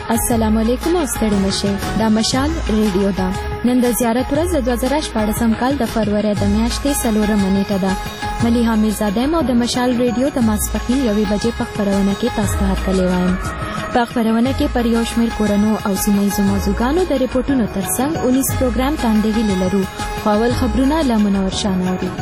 السلام علیکم او ستړي مشه دا مشال ریډیو دا نن د زیارت ورځ د 2014 کال د فروری د میاشتې 4 نیټه ده ملیحه میرزاده مو د مشال ریډیو د ماسپښین 1 بجې په خبرونه کې تاسو ته هرکلی وایم په خبرونه کې پر یو شمېر کورنو او سیمه‌ییزو موضوعګانو د ریپورتونو ترڅنګ 19 پروګرام تاندهی لرو خو اول خبرونه له منور شانوري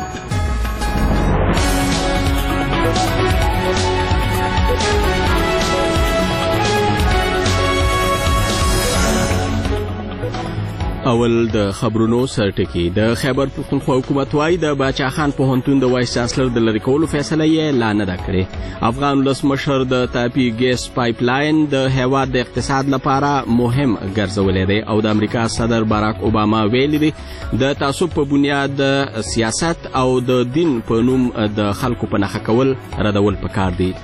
اول د خبرونو سرټکی د خیبر پختونخوا حکومت وايي د باچا خان پوهنتون د وایس چانسلر د لری کولو فیصله یې لا نه ده کړې افغان ولسمشر د تاپی ګیس پایپ لاین د هیواد د اقتصاد لپاره مهم ګرځولې دی او د امریکا صدر باراک اوباما ویلي دی د تعصب په بنیاد د سیاست او د دین په نوم د خلکو په نښه کول ردول پکار دی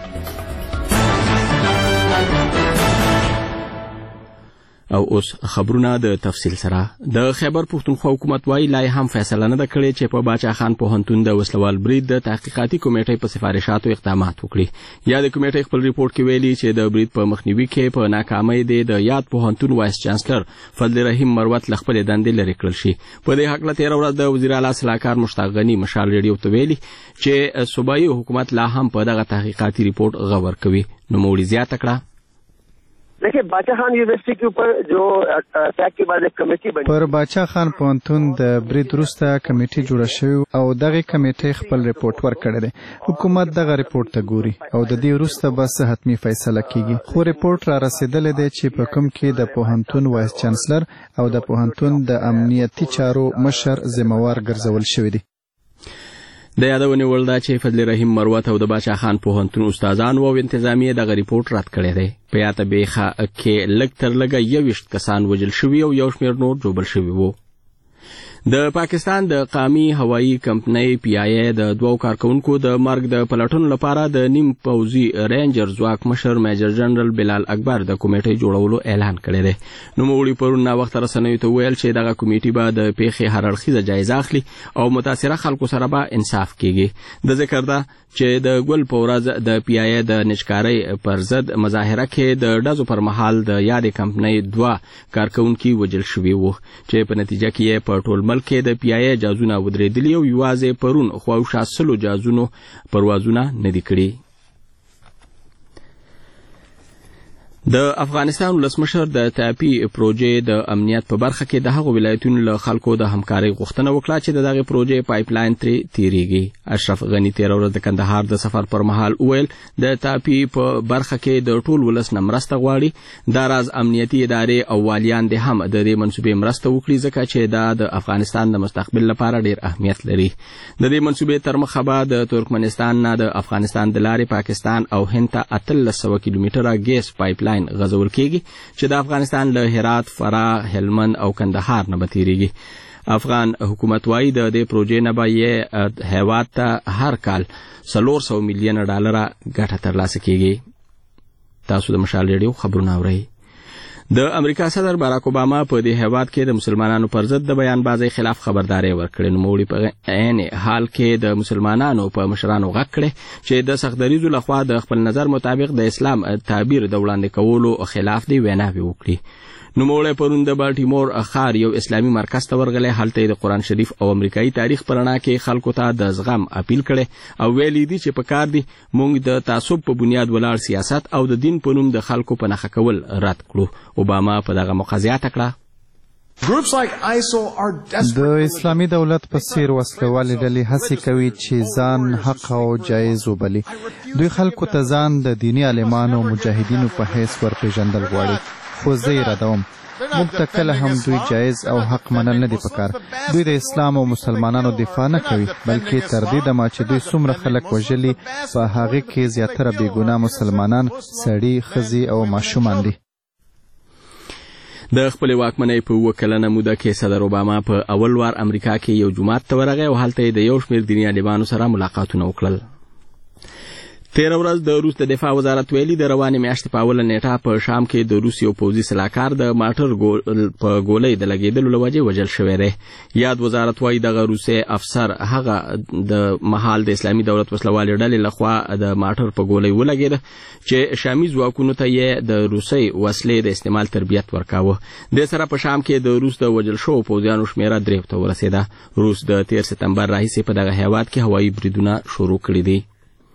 او اوس خبرونه د تفصیل سره د خیبر پختونخوا حکومت وايي لا هم فیصله نه کړې چې په باچا خان پوهنتون د وسلوال برید د تحقیقاتي کمیټې په سفارشاتو اقدامات وکړي یا د کمیټې خپل ریپورت کې ویلي چې د برید په مخنیوي کې په ناکامۍ د یاد پوهنتون وایس چانسلر فضل رحیم مروت لخپل دندې لري کړل شي په دې حق له 13 ورځ د وزیر اعلی صلاحکار مشتاق غنی مشال ریډیو ته ویلي چې صوبایي حکومت لا هم په دغه تحقیقاتي ریپورت غور کوي نو موړي زیاته کړه देखिए बाचा खान यूनिवर्सिटी के ऊपर जो अटैक के बाद एक कमेटी बनी پر باچا خان پوهنتون د برید وروسته کمیټه جوړه شوې او دغه کمیټه خپل ریپورت ورکړی دی حکومت دغه ریپورت ته ګوري او د دې وروسته بس حتمی فیصله کیږي خو ریپورت را رسیدلی دی چې په کوم کې د پوهنتون وایس چانسلر او د پوهنتون د امنیتي چارو مشر ذمہوار ګرځول شوی دی د یادونې وړ ده چې فضل رحیم مروت او د باچا خان پوهنتون استادان او انتظامیه دغه ریپورت رد کړی دی په یاته بیخه کې لږ تر لږه 21 کسان وژل شوي او یو شمېر نور ژوبل شوي وو د پاکستان د قومي هوایي کمپنۍ پی آی ای د دوو کارکونکو د مرګ د پلټون لپاره د نیم پوځي رینجر ځواک مشر میجر جنرال بلال اکبر د کمیټې جوړولو اعلان کړی دی نو موړي پرون نا وخت رسنیو ته ویل چې دغه کمیټې به د پیښې هر اړخیزه جایزه اخلي او متاثره خلکو سره به انصاف کیږي د ذکر ده چې د ګل په ورځ د پی آی ای د نشکارۍ پر ضد مظاهره کې د ډزو پر مهال د یادې کمپنۍ 2 کارکونکي وژل شوي وو چې په نتیجه کې په ټول ملک کې د پی آی ای جازونه ودرېدلي او یوازې پرون خواوشا 100 جازونو پروازونه نه دي کړي د افغانستان ولسمشر د تاپی پروژې د امنیت په برخه کې د هغو ولایتونو له خلکو د همکارۍ غوښتنه وکړه چې د دغه پروژې پایپ لاین تیریږي اشرف غنی 13 ورځ د کندهار د سفر پر مهال ویل د تاپی په برخه کې د ټول ولس نه مرسته غواړي دا راز امنیتي ادارې او والیان د هم د دې منسوبې مرسته وکړي ځکه چې دا د افغانستان د مستقبل لپاره ډیر اهمیت لري د دې منسوبې تر مخه به د ترکمنستان نه د افغانستان د لارې پاکستان او هند ته 1300 کیلومتره ګیس پایپ لاین غزول کېږي چې د افغانستان له هرات، فراه، هلمند او کندهار نه بتیریږي افغان حکومت وايي د دې پروژې نه به یې هیواد ته هر کال 400 میلیون ډالر ګټه ترلاسه کېږي تاسو د مشال ریډیو خبرونه اورئ د امریکا صدر باراک اوباما په دې هیواد کې د مسلمانانو پر ضد د بیان بازۍ خلاف خبرداري ورکړې نو موړي په عین حال کې د مسلمانانو په مشرانو غږ کړي چې د سختدریزو لخوا د خپل نظر مطابق د اسلام تعبیر د وړاندې کولو خلاف دی ویناوي وکړي نو موړي پرون د بالټیمور ښار یو اسلامي مرکز ته ورغلی هلته د قرآن شریف او امریکایي تاریخ په رڼا کې خلکو ته د زغم اپیل کړي او ویلي دي چې په کار دي موږ د تعصب په بنیاد ولاړ سیاست او د دین په نوم د خلکو په نښه کول رد کړو اوباما په دغه مقاضیات کړه د اسلامي دولت په څیر وسلوالې ډلې هڅې کوي چې ځان حق او جایز وبلي دوی خلکو ته ځان د دیني عالمانو مجاهدینو په حیث ورپېژندل غواړي خو زه یې ردوم موږ ته کله هم دوی جایز او حق منل نه دي پکار دوی د اسلام او مسلمانانو دفاع نه کوي بلکې تر دې دمه چې دوی څومره خلک وژلي په هغې کې زیاتره بېګناه مسلمانان سړي ښځې او ماشومان دي د خپل واکمنۍ په 2 کلنه موده کې صدر اوباما په اول وار امریکا کې یو جماعت ته ورغی او هلته د یو شمېر دیني عالمانو سره ملاقاتونه وکړل 13 ورځ د روس د دفاع وزارت ویلي د روانې میاشتې په اوله نیټه په شام کې د روس یو پوځي سلاکار د ماټر په ګولۍ د لګېدلو له وجې وژل شوی دی. یاد وزارت وايي دغه روسي افسر هغه د مهال د اسلامي دولت وسلوالې ډلې لخوا د ماټر په ګولۍ ولګېده چې شامي ځواکونو ته یې د روسي وسلې د استعمال تربیت ورکاوه. د سره په شام کې د روس د وژل شوو پوځیانو شمیره 3 ته ورسېده. روس د 13 سپتمبر راهیسې په دغه هیواد کې هوایي بریدونه شروع کړي دي.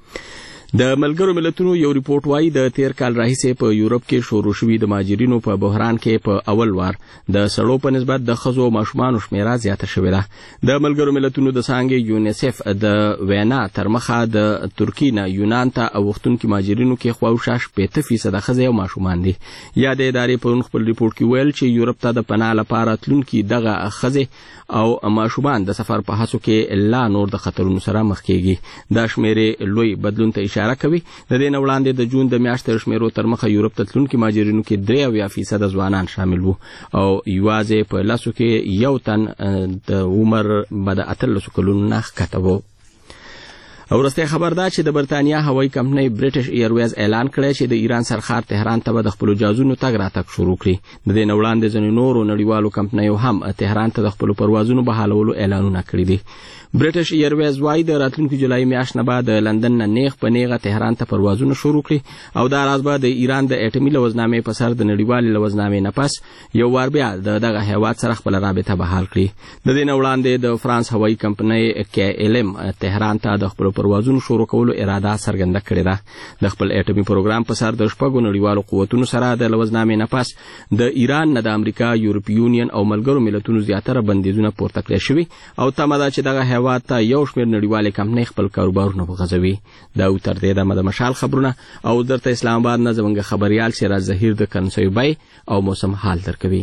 د ملګرو ملتونو یو ریپورت وايي د 13 کال راهیسې په یورپ کې شروع شوي د مهاجرینو په بحران کې په اول وار د سړو په نسبت د ښځو او ماشومانو شمیره زیاته شوې ده. د ملګرو ملتونو د څانګې یونیسف د وینا تر مخه د ترکیې نه یونان ته اوښتونکي مهاجرینو کې خواوشا 80% ښځې او ماشومان دي. یا د ادارې په خپل ریپورت کې ویل چې یورپ ته د پناه لپاره تلونکي دغه ښځې او ماشومان د سفر په هڅو کې لا نور د خطرونو سره مخ کېږي. دا شمیرې لوی بدلون ته اشاره کوي. د دې نه وړاندې د جون د میاشتې شمیرو تر مخه یورپ ته تلونکي مهاجرینو کې 83% ځوانان شامل وو او یوازې په لاسو کې یو تن د عمر بعد 18 کلونو نه ښکته وو. ورسته خبر ده چې د برتانیا هوایي کمپنۍ برټش ایرویز اعلان کړی چې د ایران سرخار تهران ته د خپل جهازونو تګ راتګ شروع کړي. د دې نه وړاندې ځینې نورو نړیوالو کمپنیو هم تهران ته د خپل پروازونو بحالولو اعلانونه کړي دي. برټش ایرویز وايي د راتلونکي جولای میاشت نه بعد لندن نه نیغ په نیغه تهران ته پروازونه شروع کړي او دا راز به د ایران د اټومي لوزنامې په سر د نړیوالې لوزنامې نه پس یو وار بیا دغه هیواد سره خپل رابطه بحال کړي. د دې نه وړاندې د فرانس هوایي کمپنۍ KLM تهران ته د خپل پروازونو شروع کولو اراده څرګنده کړې ده. د خپل اټومي پروګرام په سر د شپږو نړیوالو قوتونو سره د لوزنامې نه پس د ایران نه د امریکا، یورپی یونین او ملګرو ملتونو زیاتره بندیزونه پورته کړی شوي او تمه ده چې دغه هیواد ته یو شمېر نړیوالې کمپنۍ خپل کاروبارونه وغځوي. دا تر دې دمه د مشال خبرونه او درته اسلام آباد نه زموږ خبريال سراج ظهیر د کرنسۍ بای او موسم حال درکوي.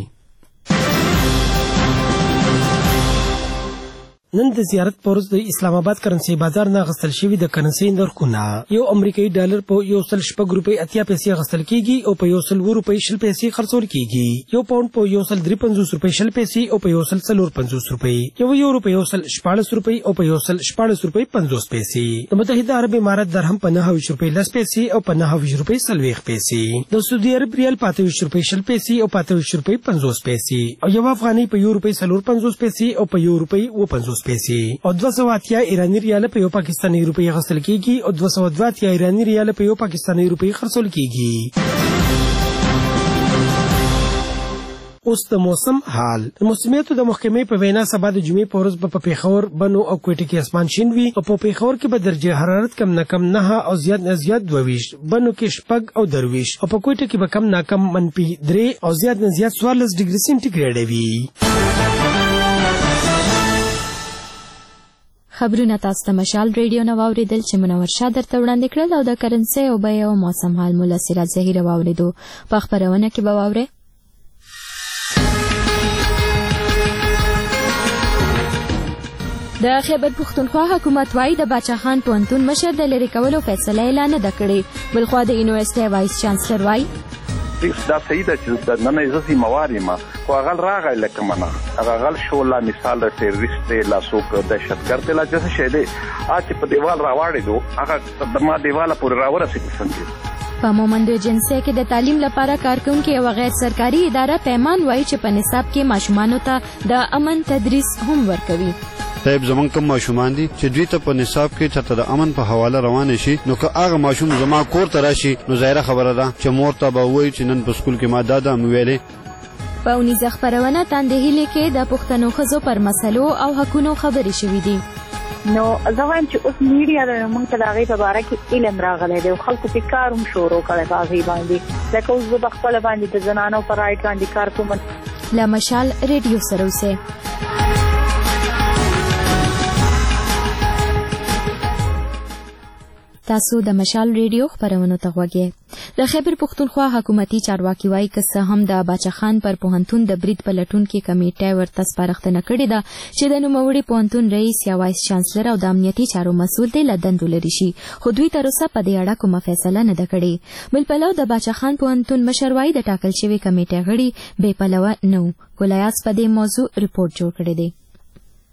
نن د زیارت پورز د اسلام آباد کرنسي بازار نه غستل شوی د کرنسي نرخونه یو امریکایي ډالر په 1.6 روپۍ 80 پیسې غستل کیږي او په 1.2 روپۍ 20 پیسې خرڅول کیږي. یو پاوند په 1.53 روپۍ 20 پیسې او په 1.45 روپۍ یو روپۍ 1.14 روپۍ او په 1.14 روپۍ 50 پیسې. د متحده عرب امارات درهم په 9 روپۍ 10 پیسې او په 9 روپۍ 40 پیسې. د سعودي عرب ریال په 28 روپۍ 20 پیسې او په 28 روپۍ 50 پیسې او یو افغاني په 1 روپۍ 50 پیسې او په 1 روپۍ 50 پیسې او 280 ایرانی ریال په یو پاکستاني روپۍ غسل کیږي او 220 ایرانی ریال په یو پاکستاني روپۍ خرڅول کیږي. اوس د موسم حال. د موسمیاتو د محکمې په وینا سبا د جمعې په ورځ په پېښور، بنو او کوټه کې اسمان شین وي او په پېښور کې به درجه حرارت کم نه کم 9 او زیات نه زیات 22، بنو کې 6 او 23 او په کوټه کې به کم نه کم -3 او زیات نه زیات 14 ډیګري سنټیګریډ وي. خبرونه تاسو ته مشال ریډیو نو اوریدل چې منور شاه درته وړاندې کړل او د کرنسي او بیه او موسم حال مولا سراج ظهیر واوریدو. په خبرونه کې به واورئ د خیبر پښتونخوا حکومت وايي د باچا خان پوهنتون مشر د لری کولو فیصله اعلان نه کړي. بلخوا د یونیورسيټي وایس چانسلر وايي دا صحیح ده چې نن ایزي مواري ما خو غل راغی لکه منه هغه غل شو لا مثال د ټیرریست لا سوق دهشتګرد لا څه شي دی چې په دیوال راوړی دو هغه د ما دیواله پورې راورسېږي څنګه. په مومند ایجنسی کې د تعلیم لپاره کارکونکو یو غیر سرکاري اداره پیمان وایي چې په نصاب کې ماشومانو ته د امن تدریس هم ورکوي. طيب زمون کوم ماشومان دي چې دوی ته په نصاب کې چرته د امن په حواله روان شي نو که هغه ماشوم زما کور ته راشي نو ظاهره خبره ده چې مور ته به وایي چې نن په سکول کې ما دادا ویلې. په اونیزه خبرونه تاندهیلي کې د پښتنو ښځو پر مسلو او حقونو خبرې شوې دي. نو زه وایم چې اوس میډیا د موږ ته د هغې په باره کې علم راغلی دی او خلکو پې کار هم شروع کړی په هغې باندې لکه اوس زه په خپله باندې د زنانو په رایټ باندې کار کوم. له مشال ریډیو سره اوسئ. تاسو د مشال ریډیو خبرونو ته غوږی. د خیبر پښتونخوا حکومتي چارواکي وايي که څه هم د باچا خان پر پوهنتون د برید پلټون کې کمیټه ورته سپارښتنه کړې ده چې د نوموړي پوهنتون رئیس یا وایس چانسلر او د امنیتي چارو مسؤل دی له دندو لرې شي، خو دوی تر اوسه په دې اړه کومه فیصله نه ده کړې. بل پلو د باچا خان پوهنتون مشر وايي د ټاکل شوې کمیټې غړي بې پلوه نه وو. ګولیاس په دې موضوع ریپورت جوړ کړی دی.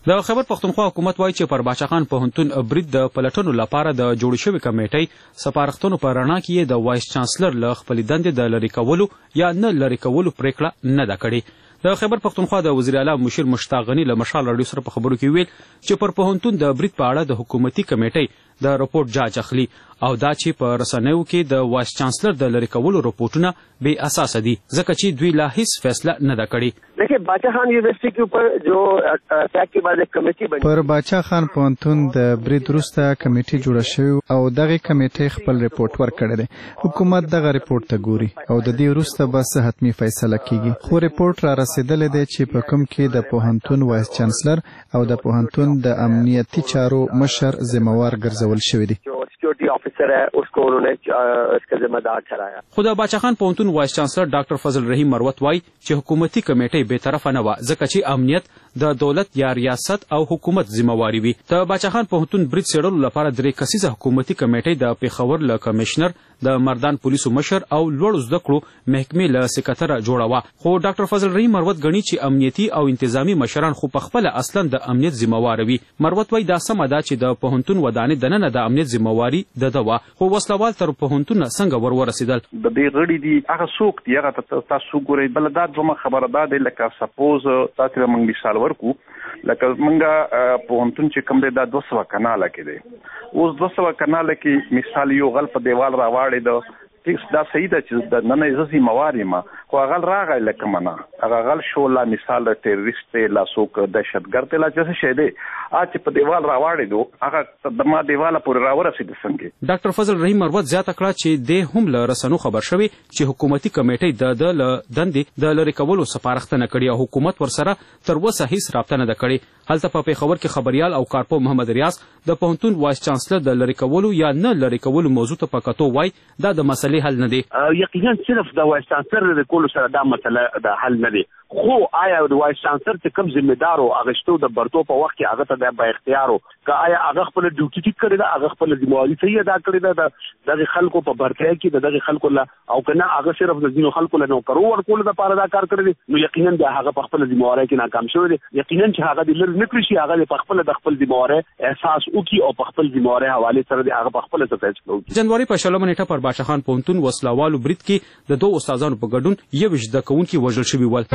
د خیبر پښتونخوا حکومت وایي چې پر باچا خان پوهنتون برید د پلټنو لپاره د جوړ شوې کمیټې سپارښتنو په رڼا کې د وایس چانسلر له خپلې دندې د لرې کولو یا نه لرې کولو پریکړه نه ده کړې. د خیبر پښتونخوا د وزیر اعلی مشیر مشتاق غني له مشال راډیو سره په خبرو کې ویل چې پر پوهنتون د برید په اړه د حکومتي کمیټې د رپورټ جاج اخلي او دا چې په رسنیو کې د وایس چانسلر د لرې کولو رپورټونه بې اساسه دي ځکه چې دوی لا هیڅ فیصله نه ده کړې. देखिए बाचा खान यूनिवर्सिटी के ऊपर जो अटैक के बाद एक कमेटी बनी پر باچا خان پوهنتون د برید وروسته کمیټه جوړه شوې او دغه کمیټه خپل رپورټ ورکړی دی. حکومت دغه رپورټ ته ګوري او د دې وروسته بس حتمی فیصله کیږي. خو رپورټ را رسیدلی دی چې په کوم کې د پوهنتون وایس چانسلر او د پوهنتون د امنیتي چارو مشر ذمہوار ګرځول شوی دی. सिक्योरिटी ऑफिसर है उसको उन्होंने इसका जिम्मेदार ठहराया. خو د باچا خان پوهنتون وایس چانسلر ډاکټر فضل رحیم مروت وایي چې حکومتي کمیټه به طرفه نه و ځکه چې امنیت د دولت یا ریاست او حکومت ذمہواری وي. د باچا خان پوهنتون برید څېړلو لپاره 3 کسیزه حکومتي کمیټه د پیښور له کمشنر د مردان پولیسو مشر او لوړ زده کړو محکمې له سکرټر جوړه و. خو ډاکټر فضل رحیم مروت غني چې امنیتي او انتظامی مشران خو په خپل اصلا د امنیت ذمہوار وي. مروت وایي دا سمه ده چې د پوهنتون ودانې دننه د امنیت ذمہواری دوا خو وسلوال تر پوهنتون څنګه ورسېدل. د دې غړي دي هغه څوک دی هغه تاسو ګورئ بل دا دومره خبره ده لکه سپوز تاسو موږ مثال ورکو لکه موږ پوهنتون چې کوم دی دا 200 کناله کې دی اوس 200 کناله کې مثال یو غل په دیوال راواړی د دا صحیح ده چې د نن ازي مواري ما خو غل راغی لکه منا هغه غل شو لا مثال ټیرریست لا سوک دهشتګرد لا چې شه دی چې په دیوال راواړی دو هغه د ما دیواله پورې راورسید څنګه. ډاکټر فضل رحیم مروت زیاته کړه چې د هم له رسنو خبر شوی چې حکومتي کمیټې د دندې د لری کولو سپارښتنه کړې او حکومت ورسره تر اوسه هیڅ رابطه نه کړې. هلته په پیښور کې خبريال او کارپو محمد ریاض د پوهنتون وایس چانسلر د لری کولو یا نه لری کولو موضوع ته پکاتو وای دا د مسلې حل نه دی. یقینا صرف د وایس چانسلر د کولو سره دا مسله د حل نه دی خو آیا د وایس چانسلر چې کوم ذمہدار او اغشتو د برتو په وخت کې هغه ته د با اختیارو که آیا هغه خپل ډیوټي ټیک کړی دا هغه خپل ذمہواری صحیح ادا کړی دا د خلکو په برتیا کې د خلکو لا او کنه هغه صرف د ځینو خلکو له نو کرو ورکول د پاره دا کار کړی نو یقینا دا هغه په خپل ذمہواری کې ناکام شوی دی. یقینا چې هغه د لری نکړي شي هغه په خپل د خپل ذمہواری احساس وکي او په خپل ذمہواری حواله سره د هغه په خپل څه فیصله وکړي. جنوري په 16 نیټه پر باچا خان پوهنتون وسلوالو برید کې د 2 استادانو په ګډون یو زده کوونکي وژل شوی ول.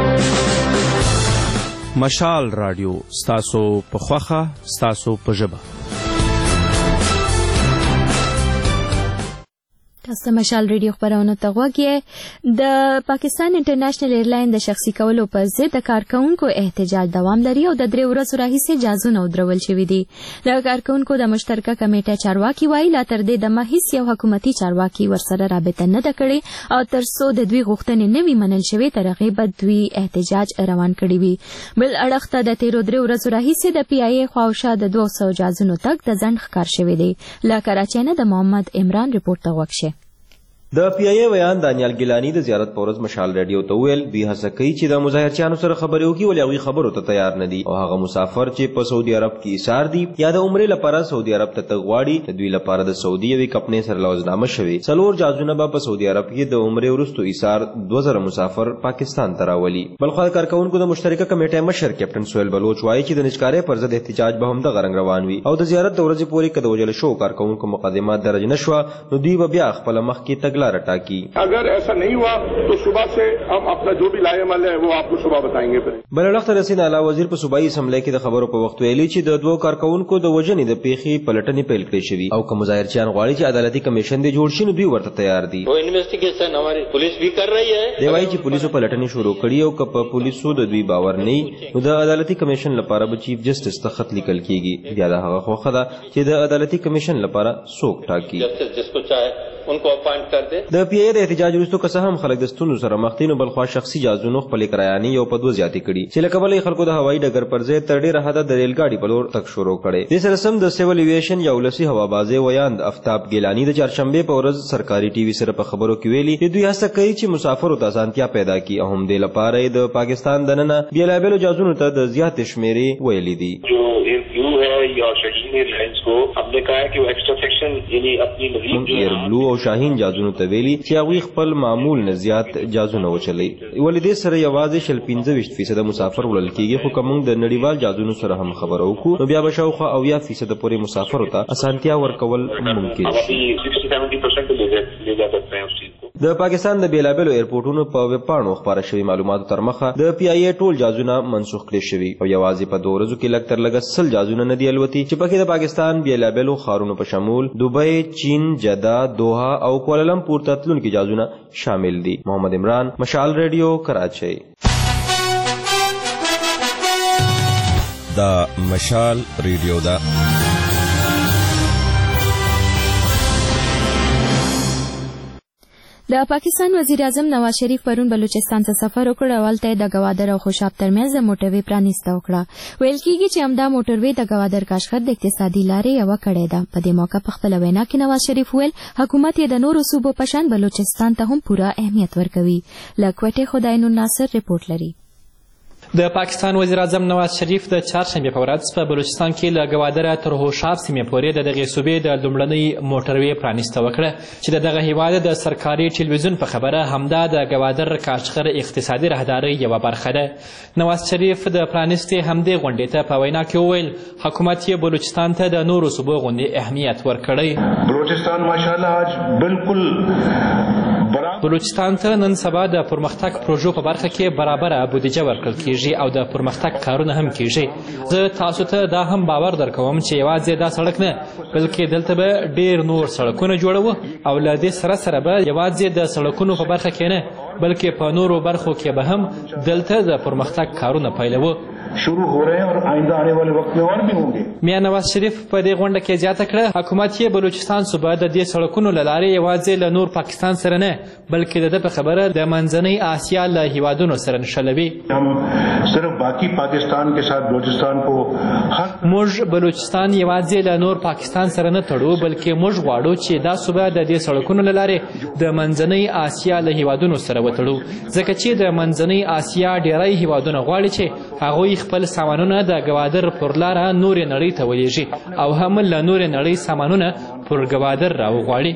مشال رادیو ستاسو په خوخه ستاسو په ژبه. تاسو مشال ریډیو خبرونه ته غوږی. د پاکستان انټرنیشنل ایرلاین د شخصي کولو پر ضد د کارکونکو احتجاج دوام لري او د 3 ورځو راهیسې جازونه ودرول شوي دي. د کارکونکو د مشترکه کمیټه چارواکي وایي لا تر دې د هیڅ یو حکومتي چارواکي ورسره رابطه نه ده کړې او تر څو د دوی غوښتنې نه وي منل شوې تر هغې به دوی احتجاج روان کړي وي. بل اړخ ته د 3 ورځو راهیسې د پی آی ای خواوشا د 200 جازونو تک د ځنډ ښکار شوی دی. له کراچۍ نه د محمد عمران رپورټ ته غوږ. د پی آی ای ویان دانیال ګیلانی د زیارت پورز مشال رادیو ته ویل دوی هڅه کوي چې د مظاهرچیانو سره خبرې وکړي ولې هغوی خبرو ته تیار نه دي او هغه مسافر چې په سعودي عرب کې ایثار دي یا د عمرې لپاره سعودي عرب ته تګ غواړي د دوی لپاره د سعودي یوې کمپنۍ سره لوزنامه شوې 4 جازونه به په سعودي عرب کې د عمرې وروسته ایثار 2000 مسافر پاکستان ته راولي. بلخوا کارکونکو د مشترکه کمیټې مشر کیپټن سهیل بلوچ وایي چې د نشکارۍ پر ضد احتجاج به هم د غرنګ روان وي او د زیارت د ورځې پورې که د وژل شوو کارکونکو مقدمات درج نه شوه نو دوی به بیا خپله مخکې تګلاره ټاکي. अगर ऐसा नहीं हुआ तो सुबह से हम अपना जो भी लाएमल है वो आपको सुबह बताएंगे. بل اړخ ته رسین اعلی وزیر په صوبایي اسمبلی کې د خبرو په وخت ویلي چې د 2 کارکونکو د وژنې د پیښې پلټنې پیل کړې شوي او که مظاهرچیان غواړي چې عدالتي کمیشن دې جوړ شي نو دوی ورته تیار دي. वो इन्वेस्टिगेशन हमारी पुलिस भी कर रही है. دی وايي چې پولیسو پلټنې شروع کړي او که په پولیسو د دوی باور نه نو د عدالتي کمیشن لپاره به چیف جسټس ته خط لیکل کیږي. بیا د هغه خوښه ده چې د عدالتي کمیشن لپاره څوک ټاکي. جسको चाहे उनको अपॉइंट कर दे. د پی ای د احتجاج وروسته که څه هم خلک د ستونزو سره مخ دي نو بلخوا شخصي جازونو خپلې کرایانې یو په 2 زیاتې کړي چې له کبله خلکو د هوایي ډګر پر ځای تر ډېره حده د ریل ګاډي په لور تګ شروع کړی. دې سره سم د سیول ایویشن یا ولسي هوابازۍ ویاند افتاب ګیلاني د چهارشنبې په ورځ سرکاري ټي وي سره په خبرو کې ویلي چې دوی هڅه کوي چې مسافرو ته اسانتیا پیدا کړي او هم دې لپاره د پاکستان دننه بېلابېلو جازونو ته د زیاتې شمېرې ویلي دي. ब्लू है या शाहीन एयरलाइंस को हमने कहा है कि वो एक्स्ट्रा सेक्शन यानी अपनी मजीद एयर ब्लو او شاهین جازونو ته ویلي چې هغوی خپل معمول نه زیات جازونه وچلوي ولې دې سره یوازې 15% مسافر وړل کیږي خو که موږ د نړیوال جازونو سره هم خبرو وکړو نو بیا به شاوخوا 80% پورې مسافرو ته اسانتیا ورکول ممکن شي. د پاکستان د بیلابیلو ایرپورټونو په ویب پاڼو خپاره شوي معلوماتو تر مخه د پی آی ای ټول جازونه منسوخ کړي شوي او یوازې په 2 ورځو کې لږ تر لږه 100 جازونه نه دي الوتي چې پکې د پاکستان بیلابیلو ښارونو په شمول دوبۍ، چین، جده، دوحه او کوالالمپور ته تلونکي جازونه شامل دي. محمد عمران، مشال ریډیو، کراچۍ. دا مشال ریډیو دا د پاکستان وزیر اعظم نواز شریف پرون بلوچستان ته سفر وکړ او هلته د ګوادر او خوشاب ترمنځ موټروي پرانیسته وکړه. ویل کېږي چې همدا موټروي د ګوادر کاشغر د اقتصادي لارې یوه کړې ده. په دې موقع په خپله وینا کې نواز شریف ویل حکومت یې د نورو صوبو په شان بلوچستان ته هم پوره اهمیت ورکوي. له کوټې خدای نور ناصر رپورټ لري. د پاکستان وزیر اعظم نواز شریف د چهارشنبې په ورځ په بلوچستان کې له ګوادره تر هوشاب سیمې پورې د دغې صوبې د لومړنۍ موټروي پرانیسته وکړه چې د دغه هیواد د سرکاري ټلویزیون په خبره همدا د ګوادر کاشغر اقتصادي راهدارۍ یوه برخه ده. نواز شریف د پرانیستې همدې غونډې ته په وینا کې وویل حکومت یې بلوچستان ته د نورو صوبو غوندې اهمیت ورکړی. بلوچستان ماشاءالله آج بالکل بلوچستان ته نن سبا د پرمختګ پروژو په برخه کې برابره بودیجه ورکړل کیږي او د پرمختګ کارونه هم کیږي. زه تاسو ته دا هم باور درکوم چې یوازې دا سړک نه بلکې دلته به ډیر نور سړکونه جوړوو او له دې سره سره به یوازې د سړکونو په برخه کې نه بلکې په نورو برخو کې به هم دلته د پرمختګ کارونه پیلوو. شروع हो रहे हैं और आइंदा आने वाले वक्त में और भी होंगे. میا نواز شریف په دې غونډه کې زیاته کړه حکومت یې بلوچستان صوبه د دې سړکونو له لارې یوازې له نور پاکستان سره نه بلکې د ده په خبره د منځنۍ آسیا له هیوادونو سره نښلوي. हम सिर्फ बाकी पाकिस्तान के साथ बलूचिस्तान को موږ بلوچستان یوازې له نور پاکستان سره نه تړو بلکې موږ غواړو چې دا صوبه د دې سړکونو له لارې د منځنۍ آسیا له هیوادونو سره وتړو ځکه چې د منځنۍ آسیا ډیری هیوادونه غواړي چې هغوی خپل سامانونه د ګوادر پر لاره نورې نړۍ ته ولیږي او هم له نورې نړۍ سامانونه پر ګوادر راوغواړي.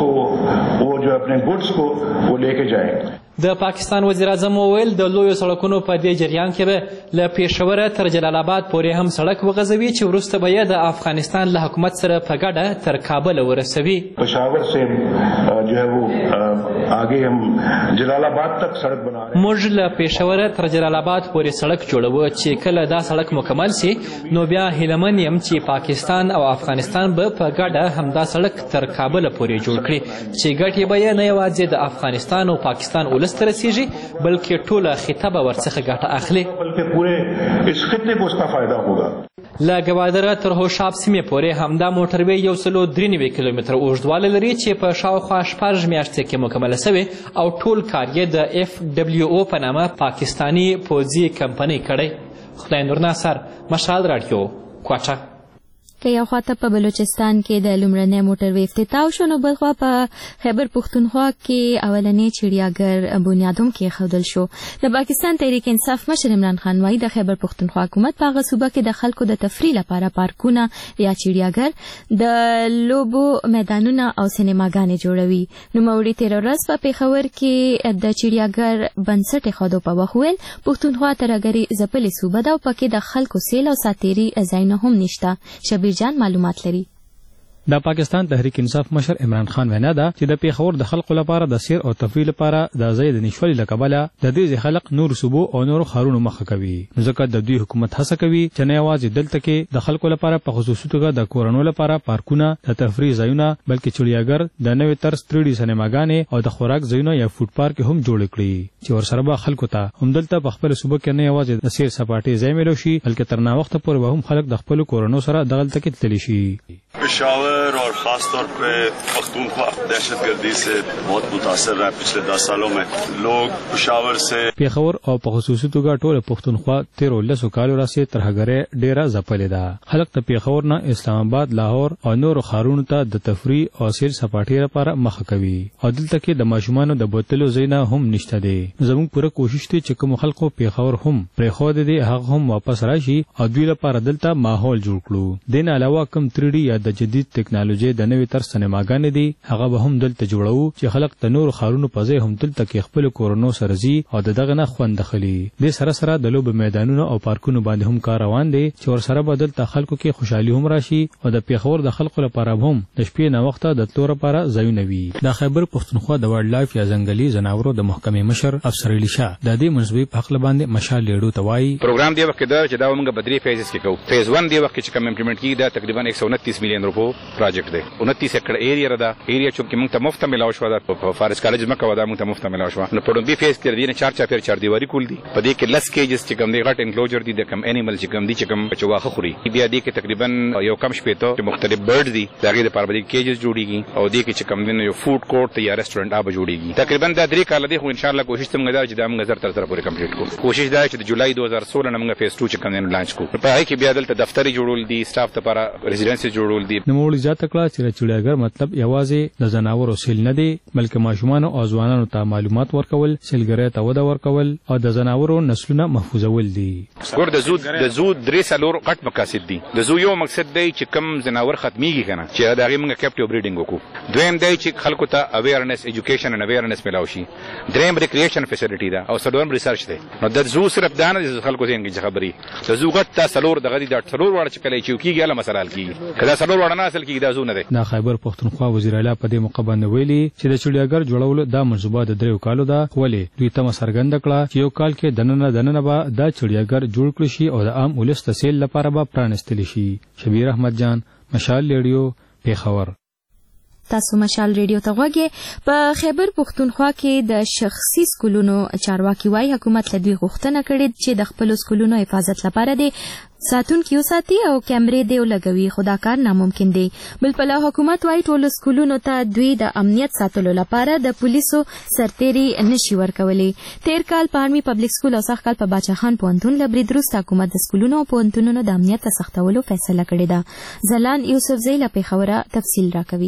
د پاکستان وزیر اعظم وویل د لویو سړکونو په دې جریان کې به له پېښوره تر جلال آباد پورې هم سړک وغځوي چې وروسته به یې د افغانستان له حکومت سره په ګډه تر کابل ورسوي. پشاور سے جو ہے وہ آگے ہم جلال آباد تک سڑک بنا رہے ہیں. موږ له پېښوره تر جلال آباد پورې سړک جوړوو چې کله دا سړک مکمل سي نو بیا هیلمن یم چې پاکستان او افغانستان به په ګډه همدا سړک تر کابل پورې جوړ کړي چې ګټې به یې نه یوازې د افغانستان او پاکستان ولس ته رسیږي بلکې ټوله خطه به ورڅخه ګټه اخلي. له ګوادره تر هوشاب سیمې پورې همدا موټروي 193 کیلومتره اوږدوالی لري چې په شاوخوا 14 میاشتې کې مکمله سوې او ټول کار یې د FWO په نامه پاکستاني پوځي کمپنۍ کړی. خدای نور ناصر، مشال راډیو، کوټه. که یو خواته په بلوچستان کې د لومړنۍ موټروي افتتاح شو نو بل خوا په خیبر پښتونخوا کې اولنی چړیاګر بنیاد هم کېښودل شو. د پاکستان تحریک انصاف مشر عمران خان وایي د خیبر پښتونخوا حکومت په هغه صوبه کې د خلکو د تفریح لپاره پارکونه یا چړیاګر د لوبو میدانونه او سینماګانې جوړوي. نوموړي تېره ورځ په پېښور کې د چړیاګر بنسټ ایښودو په وخت ویل پښتونخوا ترهګري ځپلې صوبه ده او پکې د خلکو سیل او ساتیري ځایونه هم نشته. شبیر جان معلومات لري. د پاکستان تحریک انصاف مشر عمران خان وینا ده چې د پیښور د خلکو لپاره د سیر او تفریح لپاره د ځای د نشوالي له کبله د دې خلک نور صوبو او نور ښارونو مخه کوي. ځکه د دوی حکومت هڅه کوي چې نه یوازې دلته کې د خلکو لپاره په خصوصي توګه د کورونو لپاره پارکونه، د تفریح ځایونه بلکې چړیاګر، د نوې طرز 3D سینماګانې او د خوراک ځایونه یا فوډ پارک هم جوړ کړي چې ورسره به خلکو ته همدلته په خپل صوبه کې نه یوازې د سیر سپاټې ځای میلو شي بلکې تر ناوخته پورې به هم خلک د خپل کورونو سره دغلته کې تللی شي. पेशावर और खासतौर पे पख्तूनख्वा दहशतगर्दी से बहुत मुतासर रहा है पिछले 10 सालों में लोग पेशावर से پیښور او په خصوصي توګه ټول پښتونخوا 13 کالو راځي ترهګره ډیره ځپلې ده. خلک ته پیښور نه اسلام آباد، لاهور او نور خارونو ته د تفریح او سیر سپاټي لپاره مخه کوي. او دلته کې د ماشومانو د بوتلو زینه هم نشته دی. زموږ پوره کوشش دی چې کوم خلکو پیښور هم پرې خو دي هغه هم واپس راشي او دوی لپاره دلته ماحول جوړ کړو. دین علاوه کوم 3D یا د جدید ټکنالوژي د نوې تر سینماګانې دي هغه به هم دلته جوړو چې خلک د نور خارونو په ځای هم دلته کې خپل کورونو سره زی او دغه نه خوند خلی. د سره سره د لوب میدانونو او پارکونو باندې هم کار روان دي چې ور سره بدل ته خلکو کې خوشحالي هم راشي او د پیښور د خلکو لپاره هم د شپې نه وخت د تلور لپاره ځایونه وي. د خیبر پښتونخوا د وایلډ لایف یا ځنګلي ځناورو د محکمې مشر افسر علی شاه د دې منځوي په حق باندې مشال لیډو توای پروګرام دی وخت دا چې دا موږ بدري فیزز کې کوو. فیز 1 دی وخت چې کوم امپلیمنٹ کی دا تقریبا 129 میلیون روپو پروجیکټ دی. 29 ایکڑ ایریا را دا ایریا چې موږ ته مفت ملاو شو دا په فارس کالج مکه ودا موږ ته مفت ملاو شو. نو په دوی فیز کې دی نه 4 دیواری کول دي. په دې کې لس کېجز چې کوم دی غټ انکلوجر دي د کوم انیمل چې کوم دي چې کوم چواخه خوري. بیا دې کې تقریبا یو کم شپې ته مختلف برډ دي دغه د پاره باندې کېجز جوړیږي او دې کې چې کوم دی یو فود کورټ یا ریسټورانټ آب جوړیږي. تقریبا دا 3 کال دي خو ان شاء الله کوشش ته موږ دا چې دا موږ زر تر سره پوره کمپلیټ کوو. کوشش دا چې د جولای 2016 نه موږ فیز 2 چې کوم دی لانچ کوو. په هغه کې بیا دلته دفتر جوړول دي، سټاف لپاره ریزیډنسي جوړول دي. نو موږ ځات کړه چې چړیاګر مطلب یوازې د زناورو سیل نه دی بلکې ماشومان او ځوانانو ته معلومات ورکول، سیلګری ته وده ورکول او د زناورو نسلونه محفوظول دي. ګور د زو درې سالور غټ مقاصد دي. د زو یو مقصد دی چې کم زناور ختميږي کنه چې دا غي موږ کیپټیو بریډینګ وکړو. دویم دی چې خلکو ته اویرنس ایجوکیشن ان اویرنس ملاوي شي. دریم ریکرییشن فیسیلیټی دا او څلورم ریسرچ دی. نو د زو صرف دانه د خلکو څنګه خبري د زو غټ تا سلور دغه دي د سلور وړ چې کله چې کیږي له مسله کیږي کله سلور وړ نه اصل کیږي دا زو نه دی. د خیبر پښتونخوا وزیر اعلی په دې موقع باندې ویلي چې د چړیاګر جوړولو دا منصوبه د 3 کالو ده ولې دوی ته مسرګند کړه چې یو کال کې دننه به دا چړیاګر جوړ کړی شي او د عام ولس تسهیل لپاره به پرانستل شي. شبیر احمد جان، مشال ریډیو، پیښور. تاسو مشال ریډیو ته غوږی. په خیبر پښتونخوا کې د شخصي سکولونو چارواکي وايي حکومت له دوی غوښتنه کړې چې د خپل سکولونو حفاظت لپاره د ساتونکو ساتي او کیمرې دی لګوي خو دا کار ناممکن دی. بل په لور حکومت وايي ټول سکولونو ته دوی د امنیت ساتلو لپاره د پولیسو سرتېري نشي ورکولي. تیر کال په آرمي پبلک سکول او سخت کال په باچا خان پوهنتون له برید وروسته حکومت د سکولونو او پوهنتونونو د امنیت سختولو فیصله کړې ده. زلان یوسفزی له پیښوره تفصیل راکوي.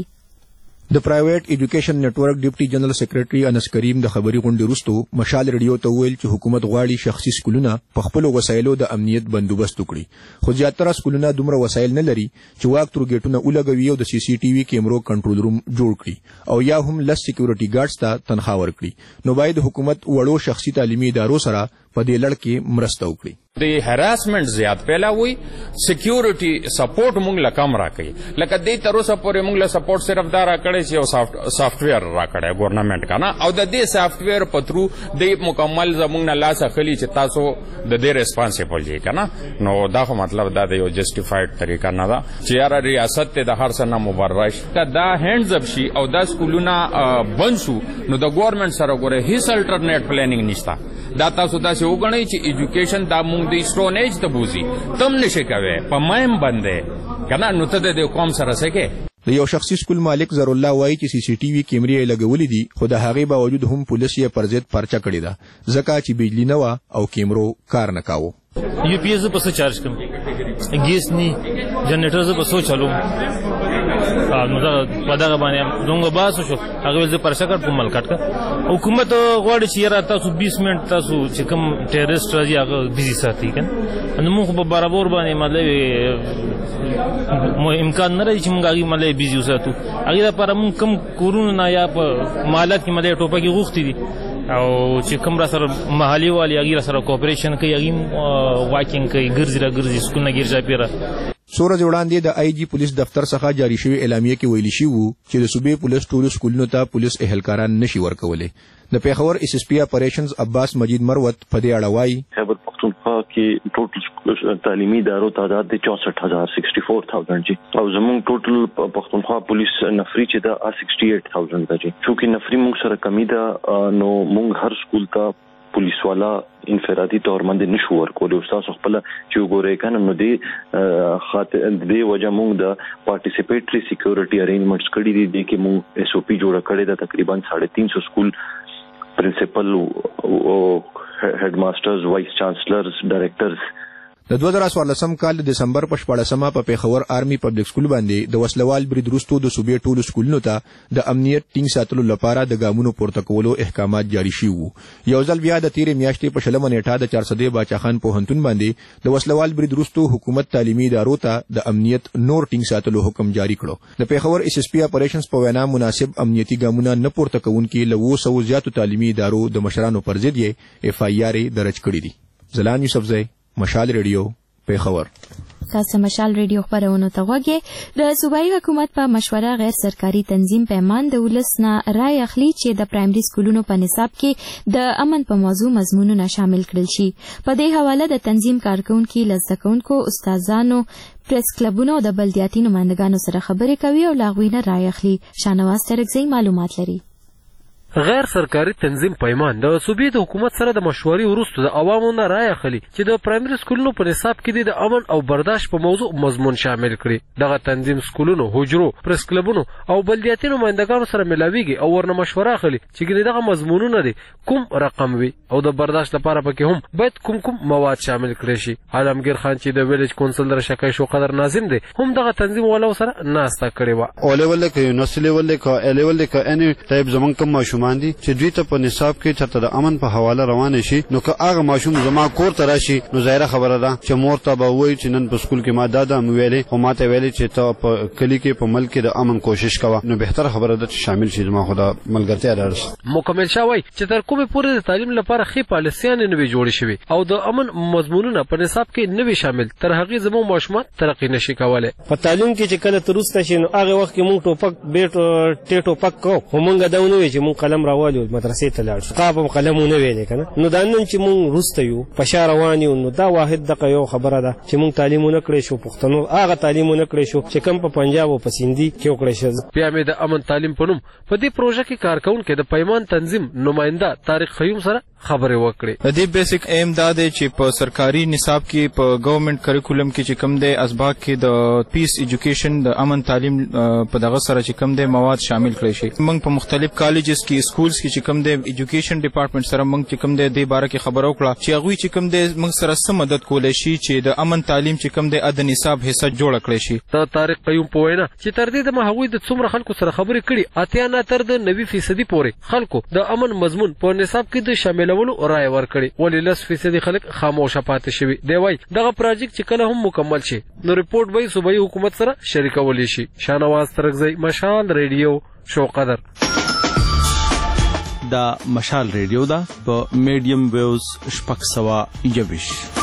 د پرایویټ ایجوکیشن نیټورک ډیپټي جنرال سیکریټري انس کریم د خبري غونډې وروسته مشال ریډیو ته ویل چې حکومت غواړي شخصي سکولونه په خپل وسایلو د امنیت بندوبست وکړي خو زیاتره سکولونه دومره وسایل نه لري چې واک تر ګیټونه ولګوي او د سی سی ټي وي کیمرو کنټرول روم جوړ کړي او یا هم لس سکیورټي ګارډز ته تنخواه ورکړي. نو باید حکومت وړو شخصي تعلیمي ادارو سره په دې لړ کې مرسته وکړي. د هراسمنت زیات پیلاوي سکیورټي سپورټ مونږ لا کم راکړي لکه دې تر اوسه پورې مونږ لا سپورټ صرف دا راکړي چې یو سافټویر راکړي ګورنمنت کنه او د دې سافټویر په ترو د مکمل زمونږ نه لاس اخلي چې تاسو د دې ریسپانسیبل یې کنه. نو دا خو مطلب دا د یو جسټیفاید طریقه نه ده چې یاره ریاست ته د هر څه نه مبرش دا هینډز اپ شي او دا سکولونه بند شو نو د ګورنمنت سره ګوره هیڅ الټرنیټ پلانینګ نشته. دا تاسو داسې وګڼئ چې ایجوکیشن دا مونږ د اسټون ایج ته بوزي تم نشي کوي په مایم باندې کنه نو ته د قوم سره سکه. د یو شخصي سکول مالک زر الله وایي چې سی سی ټي وي کیمرې لګولې دي خو د هغې باوجود هم پولیس یې پر ضد پرچه کړې ده ځکه چې بجلی نه وه او کیمرو کار نه کاوه. یو پی ایس په څه چارج کوم ګیس نی جنریټر ز په څه چلو نو دا په دغه باندې دومره باسو شو هغه ز پرچه کړ کومل کټ حکومت غواړي چې را تاسو 20 منټ تاسو چې کوم ټیرریسټ راځي هغه بيزي ساتي کنه نو موږ په برابر باندې مطلب مو امکان نه لري چې موږ هغه ملي بيزي وساتو هغه لپاره موږ کم کورونه نه یا په مالات کې ملي ټوپکي غوښتي دي او چې کوم را سره محلي والی هغه سره کوپریشن کوي هغه واکینګ کوي ګرځي سکونه ګرځي پیره. سورج وړاندې د آی جی پولیس دفتر څخه جاری شوی اعلامیه کې ویل شوی وو چې د صوبې پولیس ټولو سکولونو ته پولیس اهلکاران نشي ورکولای. د پیښور اس اس پی اپریشنز عباس مجید مروت په دې اړه وایي خیبر پختونخوا کې ټوټل تعلیمي ادارو تعداد د 64000 جی او زموږ ټوټل پختونخوا پولیس نفری چې دا 68000 ده جی چونکه نفری موږ سره کمی ده نو موږ هر سکول ته پولیس والا انفرادي تور باندې نشو ورکول او تاسو خپل چې وګورئ کنه نو دې خاطر دې وجه موږ د پارټیسیپیټري سکیورټي ارینجمنټس کړی دي چې موږ اس او پی جوړ کړی دا تقریبا 350 سکول پرنسپل او هیډ ماسترز وایس چانسلرز ډایریکټرز د 2014 کال د دسمبر په 14مه په پیښور آرمي پبلک سکول باندې د وسلوال برید وروسته د صوبې ټولو سکولونو ته د امنیت ټینګ ساتلو لپاره د ګامونو پورته کولو احکامات جاری شوي وو. یو ځل بیا د تیرې میاشتې په 20 نیټه د 400 باچا خان پوهنتون باندې د وسلوال برید وروسته حکومت تعلیمي ادارو ته د امنیت نور ټینګ ساتلو حکم جاری کړو. د پیښور اس اس پی اپریشنز په وینا مناسب امنیتي ګامونه نه پورته کوونکي له 200 زیاتو تعلیمي ادارو د مشرانو پر ضد یې اف آی آر درج کړی دي. زلان یوسفزی، مشال ریډیو، پیښور. تاسو مشال ریډیو خبرونه ته وګورئ. د صوبایي حکومت په مشوره غیر سرکاري تنظیم پیمان د ولس نه رای اخلي چې د پرایمري سکولونو په نصاب کې د امن په موضوع مضمونونه شامل کړل شي. په دې حواله د تنظیم کارکونکو، لزدکونکو، استادانو، پریس کلبونو او د بلدیاتي نمائندګانو سره خبرې کوي او لاغوی نه رای اخلي. شانواز ترکزی معلومات لري. غیر سرکاري تنظیم پیمان د صوبې د حکومت سره د مشورې وروسته د عوامو نه رای اخلي چې د پرایمري سکولونو په نصاب کې د امن او برداشت په موضوع مضمون شامل کړي. دغه تنظیم سکولونو، حجرو، پریس کلبونو او بلدیاتي نمائندګانو سره ملاویږي او ورنه مشوره اخلي چې ګنې دغه مضمونونه دي کوم رقم وي او د برداشت لپاره پکې هم باید کوم مواد شامل کړي شي. عالمگیر خان چې د ویلج کونسل در شکای شو قدر ناظم دی هم دغه تنظیم ولو سره ناستا کړي و. اولیول کې نسلیول کې الیول کې اني ټایپ زمون کوم ماشومان دي چې دوی ته په نصاب کې چرته د امن په حواله روان شي نو که هغه ماشوم زما کور ته راشي نو ظاهره خبره ده چې مور ته به وایي چې نن په سکول کې ما دا ویلې او ماته ویلې چې ته په کلی کې په ملک کې د امن کوشش کوه نو بهتره خبره ده چې شامل شي زما خدا ملګرتیا راځي. مکمل شوی چې تر کومه پورې د تعلیم لپاره خې پالیسیان نه وي جوړې شوي او د امن مضمونونه په نصاب کې نه وي شامل تر هغه زمو ماشومان ترقی نشي کولای. په تعلیم کې چې کله ترسته شي نو هغه وخت کې مونږ ټوپک بیټ ټیټو پک کو همونګه داونه وي چې مونږ قلم راوالو مدرسې ته لاړ شو قاب قلمونه ویلې کنه نو دا نن چې مونږ رسته یو په روان یو نو دا واحد دغه یو خبره ده چې مونږ تعلیمونه کړی شو پښتنو هغه تعلیمونه کړی شو چې کوم په پنجاب او په سیندي کې وکړی شو. بیا مې د امن تعلیم په نوم په دې پروژه کې کارکونکو د پیمان تنظیم نمائنده طارق خیوم سره خبرې وکړې. د دې بیسیک ایم دا دی چې په سرکاري نصاب کې په ګورنمنت کریکولم کې چې کوم دی اسباق کې د پیس ایجوکیشن د امن تعلیم په دغه سره چې کوم دی مواد شامل کړی شي. موږ په مختلف کالجز کې سکولز کې چې کوم دی ایجوکیشن ډپارټمنټ سره موږ چې کوم دی د باره کې خبرو کړه چې هغه چې کوم دی موږ سره سم مدد کولای شي چې د امن تعلیم چې کوم دی د نصاب حصہ جوړ کړی شي. د طارق قیوم په وینا چې تر دې د هغوی د څومره خلکو سره خبرې کړي اتیا نه تر د 90% پورې خلکو د امن مضمون په نصاب کې د شاملولو رائے ورکړي ولې 10% خلک خاموشه پاتې شوي. دی وایي دغه پروژیکټ چې کله هم مکمل شي نو ریپورت به صوبایي حکومت سره شریکولی شي. شانواز ترکزی، مشال ریډیو، شو قدر. دا مشال ریډیو دا په میډیم ویوز 621.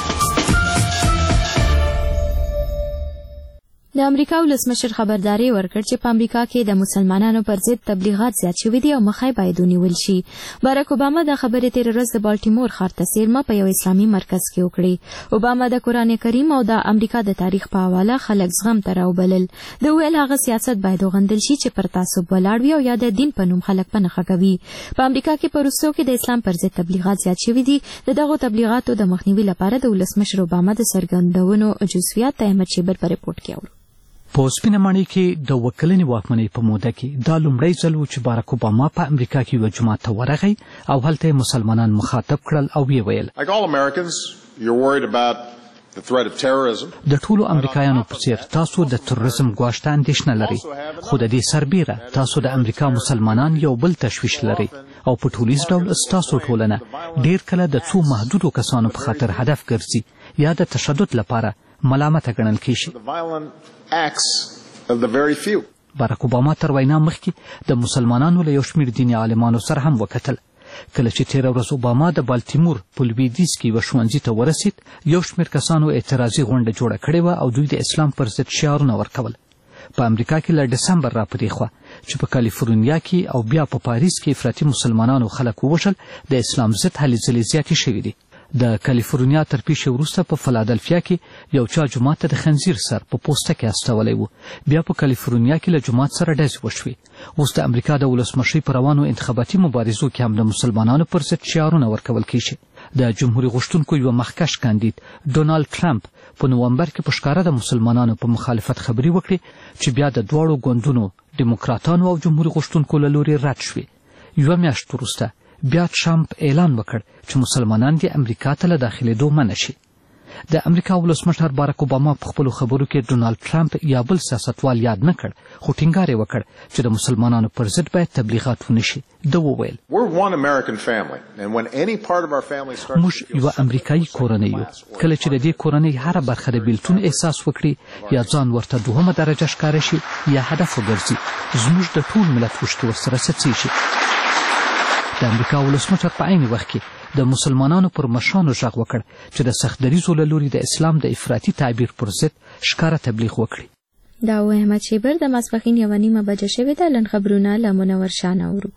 د امریکا ولسمشر خبرداري ورکړ چې په امریکا کې د مسلمانانو پر ضد تبلیغات زیات شوي دي او مخه باید ونیول شي. باراک اوباما د خبرې تیر ورځ د بالټیمور ښار ته څیرمه په یو اسلامي مرکز کې وکړي. اوباما د قرآن کریم او د امریکا د تاریخ په حواله خلک زغم ته راوبلل. د ویل هغه سیاست باید وغندل شي چې پر تعصب ولاړ وي او یا د دین په نوم خلک په نښه کوي. په امریکا کې په روسو کې د اسلام پر ضد تبلیغات زیات شوي دي. د دغو تبلیغاتو د مخنیوي لپاره د ولسمشر اوباما د څرګندونو جزئیات احمد شیبر په ریپورت کې اورو. په سپینه ماڼۍ کې د وکلنې واکمنۍ په موده کې دا لومړی ځل و چې باراک اوباما په امریکا کې یو جومات ته ورغی او هلته مسلمانان مخاطب کړل او ویې ویل د ټولو امریکایانو په څیر تاسو د تروریزم ګواښ ته اندېښنه لرئ خو د دې سربیره تاسو د امریکا مسلمانان یو بل تشویش لرئ او په ټولیز ډول ستاسو ټولنه ډیر کله د څو محدودو کسانو په خاطر هدف ګرځي یا د تشدد لپاره ملامته ګڼل کیږي. باراک اوباما تر وینا مخکې د مسلمانانو له یو شمېر دیني عالمانو سره هم وکتل. کله چې تېره ورځ اوباما د بالټیمور په لویدیځ کې یوه ښوونځي ته ورسېد یو شمېر کسانو اعتراضي غونډه جوړه کړې وه او دوی د اسلام پر ضد شعارونه ورکول. په امریکا کې له ډسمبر را پدې خوا چې په کالیفورنیا کې او بیا په پاریس کې افراطي مسلمانانو خلک ووژل د اسلام ضد هلې ځلې زیاتې شوي دي. د کالیفورنیا تر پیښې وروسته په فلادلفیا کې یو چا جومات ته د خنزیر سر په پوسټه کې استولی و. بیا په کالیفورنیا کې له جومات سره ډزې وشوې. اوس د امریکا د ولسمشرۍ په روانو انتخاباتي مبارزو کې هم د مسلمانانو پر ضد شعارونه ورکول کیږي. د جمهوریت غوښتونکو یو مخکښ کاندید ډونالد ټرمپ په نومبر کې په ښکاره د مسلمانانو په مخالفت خبرې وکړې چې بیا د دواړو ګوندونو ډیموکراتانو او جمهوریت غوښتونکو له لوري رد شوې. یوه میاشت وروسته بیا ټرمپ اعلان وکړ چې مسلمانان دې امریکا ته له داخلېدو منع شي. د امریکا ولسمشر بارک اوباما په خپلو خبرو کې ډونالد ټرمپ یا بل سیاستوال یاد نه کړ، خو ټینګار یې وکړ چې د مسلمانانو پر ضد باید تبلیغات ونه شي. ده وویل موږ یوه امریکایي کورنۍ یو. کله چې د دې کورنۍ هره برخه د بیلتون احساس وکړي یا ځان ورته دوهمه درجه ښکاره شي یا هدف وګرځي، زموږ د ټول ملت اوښکې ورسره څڅېږي. د امریکا ولسمشر په عین وخت کې د مسلمانانو پر مشرانو غږ وکړ چې د سخت دریځو له لوري د اسلام د افراطي تعبیر پر ضد ښکاره تبلیغ وکړي. دا و احمد شیبر د ماسپښین 1:30 بجې شوې ده. لنډ خبرونه له منور شاه اورو.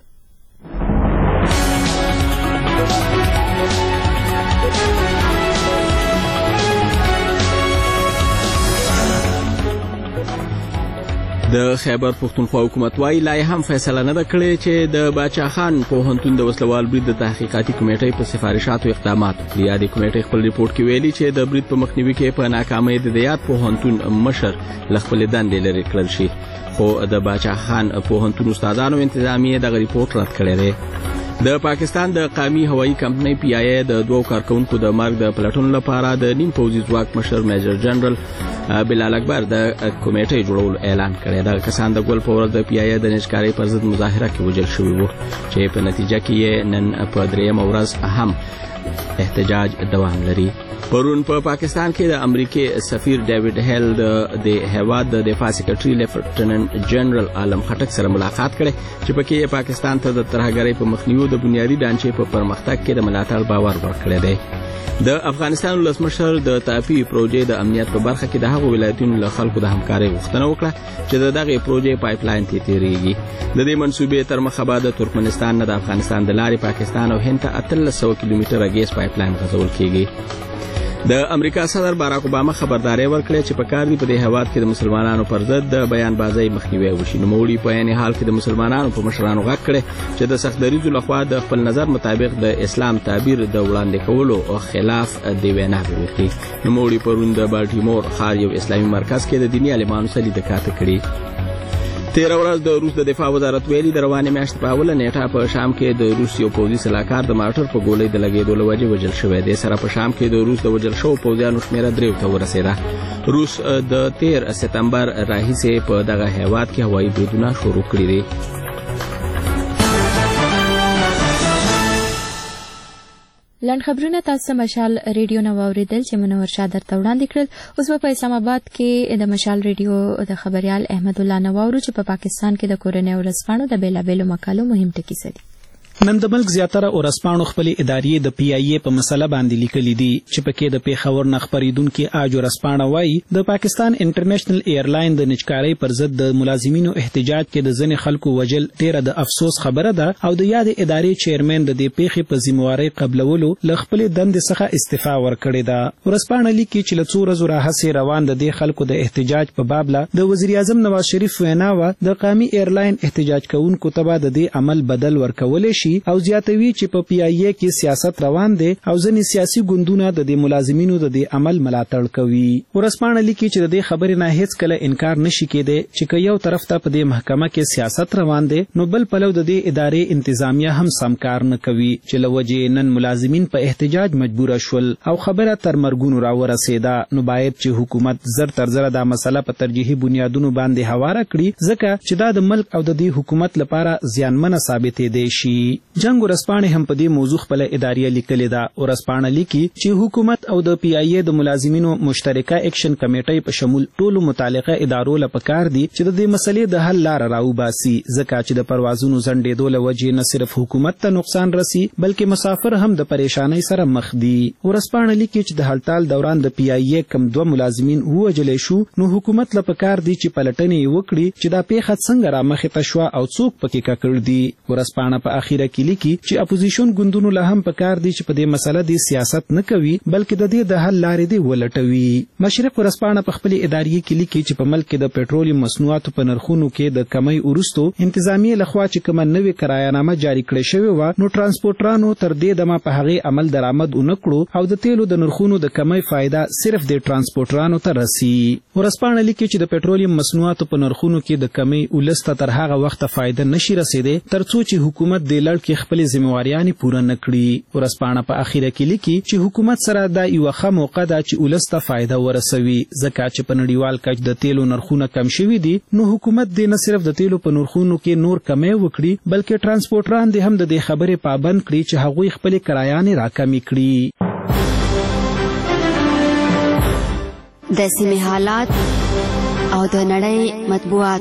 د خیبر پښتونخوا حکومت وايي لا هم فیصله نه ده کړې چې د باچا خان پوهنتون د وسلوال برید د تحقیقاتي کمیټې په سفارشاتو اقدامات وکړي. یادې کمیټې خپل ریپورت کې ویلي چې د برید په مخنیوي کې په ناکامۍ د یاد پوهنتون مشر له خپلې دندې لرې کړل شي، خو د باچا خان پوهنتون استادانو انتظامیه دغه ریپورت رد کړی دی. د پاکستان د قومي هوایي کمپنۍ پی آی ای د دوو کارکونکو د مرګ د پلټنو لپاره د نیم پوځي ځواک مشر میجر جنرال بلال اکبر د کمیټې جوړولو اعلان کړی. دغه کسان د ګل په ورځ د پی آی ای د نشکارۍ پر ضد مظاهره کې وژل شوي وو چې په نتیجه کې یې نن په 3مه ورځ هم احتجاج دوام لري. پرون په پاکستان کې د امریکای سفیر ډیوډ هیل د هیواد د دفاع سیکرټري لیفټننټ جنرال عالم خټک سره ملاقات کړي چې پکې یې پاکستان ته د ترهګرۍ په مخنیوي د بنیادي ډانچې په پرمختګ کې د ملاتړ باور ورکړی دی. د افغانستان ولسمشر د تاپی پروژې د امنیت په برخه کې د هغو ولایتونو له خلکو د همکارۍ غوښتنه وکړه چې د دغې پروژې پایپ لاین ته تیریږي. د دې منصوبې تر مخه به د ترکمنستان نه د افغانستان د لارې پاکستان او هند ته 1300 کیلومتره ګیس پایپ لاین غځول کیږي. د امریکا صدر باراک اوباما خبرداري ورکړه چې په کار دی په دې هیواد کې د مسلمانانو پر ضد د بیان بازۍ مخنیوي وشي. نوموړي په عین حال کې د مسلمانانو په مشرانو غږ کړی چې د سخت دریځو لخوا د خپل نظر مطابق د اسلام تعبیر د وړاندې کولو او خلاف دی وینا وکړي. نوموړي پرون د بالټیمور ښار یو اسلامي مرکز کې د دیني عالمانو سره لیدکات کړي. 13 ورځ د روس د دفاع وزارت ویلي د روانې میاشتې په اوله نیټه په شام کې د روس یو پوځي سلاکار د مارټر په ګولۍ د لګېدو له وجې وژل شوی دی. سره په شام کې د روس د وژل شوو پوځیانو شمېره 3 ته ورسېده. روس د 13 سپتمبر راهیسې په دغه هیواد کې هوایي بریدونه شروع کړي دي. لنډ خبرونه تاسو مشال ریډیو نو اوریدل چې منور شاه درته وړاندې کړل. اوس په اسلام آباد کې د مشال ریډیو د خبريال احمد الله نواورو چې په پاکستان کې د کورنۍ ورځپاڼو د بیلابېلو مقالو مهم ټکي سدي. نن د ملک زیاتره ورځپاڼو خپلې ادارې د پی آی ای په مسله باندې لیکلي دي چې پکې د پیښور نه خپریدونکو آج ورځپاڼه وایي د پاکستان انټرنیشنل ایرلاین د نچکارۍ پر ضد د ملازمینو احتجاج کې د ځینې خلکو وژل ډیره د افسوس خبره ده او د یاد ادارې چیرمن د دې پیښې په ذمہواري قبلولو ل خپل دندې څخه استعفا ورکړې ده. ورځپاڼه لیکي چې له څو ورځو راهیسې روان د دې خلکو د احتجاج په باب له د وزیر اعظم نواز شریف وینا و د قومي ایرلاین احتجاج کوونکو ته د دې عمل بدل ورکول شي او زیاتوي چې په پی آی ای کې سیاست روان دي او ځینې سیاسي ګوندونه د دې ملازمینو د دې عمل ملاتړ کوي. ورځپاڼه لیکي چې د دې خبرې نه هیڅ کله انکار نشي کېدی چې یو طرف ته په دې محکمه کې سیاست روان دي نو بل پلو د دې ادارې انتظامیه هم سمکار نه کوي چې لوجه نن ملازمین په احتجاج مجبور شول او خبره تر مرګونو راورسېده. نو باید چې حکومت زر تر زر دا مسله په ترجیحي بنیادونو باندې هواره کړي ځکه چې دا د ملک او د دې حکومت لپاره زیانمنه ثابتې دی شي. جنگ ورځپاڼې هم په دې موضوع خپل ادارې لیکلې ده. ورځپاڼه لیکي چې حکومت او د پی آی ای د ملازمینو مشترکه اکشن کمیټې په شمول ټولو متعلقه ادارو له پکار دي چې د دې مسلې د حل لار راوباسي ځکه چې د پروازونو ځنډېدو له وجې نه صرف حکومت ته نقصان رسي بلکې مسافر هم د پریشانۍ سره مخ دي. ورځپاڼه لیکي چې د هړتال دوران د پی آی ای کم 2 ملازمین ووژل شو نو حکومت له پکار دي چې پلټنې وکړي چې دا پیښه څنګه را مخې ته شو او څوک پکې ککړ دي. ورځپاڼه په اخیره اخیره کې لیکي چې اپوزیشن ګوندونو له هم پکار دي چې په دې مسله د سیاست نه کوي بلکې د دې د حل لارې دی ولټوي. مشرق ورځپاڼه په خپل ادارې کې لیکي چې په ملک کې د پېټرولیم مصنوعاتو په نرخونو کې د کمی وروسته انتظامیه لخوا چې کومه نوې کرایه‌نامه جاری کړې شوې وه نو ترانسپورټرانو تر دې دمه په هغې عمل درآمد ونه کړو او د تیلو د نرخونو د کمی فایده صرف د ترانسپورټرانو ته رسي. ورځپاڼه لیکي چې د پېټرولیم مصنوعاتو په نرخونو کې د کمی ولسته تر هغه وخته فایده نشي رسیدې ترڅو چې حکومت د لړ کې خپل ذمہواریانې پوره نه کړي. ورځپاڼه په اخیره کې لیکي چې حکومت سره دا یو ښه موقع ده چې ولسته فایده ورسوي ځکه چې په نړیوال کچ د تیلو نرخونه کم شوي دي نو حکومت دې نه صرف د تیلو په نرخونو کې نور کمی وکړي بلکې ترانسپورټران دې هم د دې خبرې پابند کړي چې هغوی خپل کرایانې راکمې کړي. د سیمې حالات او د نړۍ مطبوعات.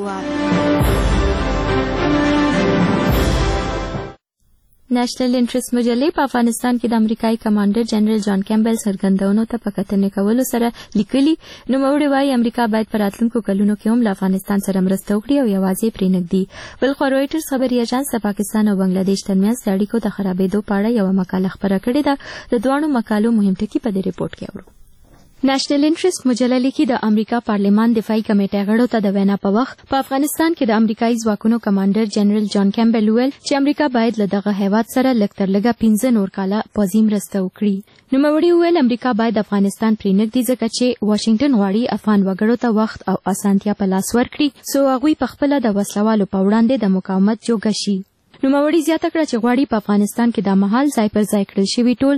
نېشنل انټرست مجلې په افغانستان کې د امریکایي کمانډر جنرال جان کیمبل څرګندونو ته په کتنې کولو سره لیکلي. نوموړي وایي امریکا باید په راتلونکو کلونو کې هم له افغانستان سره مرسته وکړي او یوازې پرې نږدي. بلخوا رویټرز خبري اژانس د پاکستان او بنگلاديش ترمنځ د اړیکو د خرابېدو په اړه یوه مقاله خپره کړې ده. د دواړو مقالو مهم ټکي په دې ریپورت کې اورو. نېشنل انټرست مجله لیکي د امریکا پارلمان دفاعي کمیټې غړو ته د وینا په وخت په افغانستان کې د امریکایي ځواکونو کمانډر جنرال جان کیمبل ویل چې امریکا باید له دغه هیواد سره لږ تر لږه 15 نور کاله پوځي مرسته وکړي. نوموړي ویل امریکا باید افغانستان پرې نږدي ځکه چې واشنگټن غواړي افغان وګړو ته وخت او اسانتیا په لاس ورکړي څو هغوی پخپله د وسلوالو په وړاندې د مقاومت جوګه شي. نوموړي زیاته کړه چې غواړي په افغانستان کې د مهال ځای پر ځای کړل شوي ټول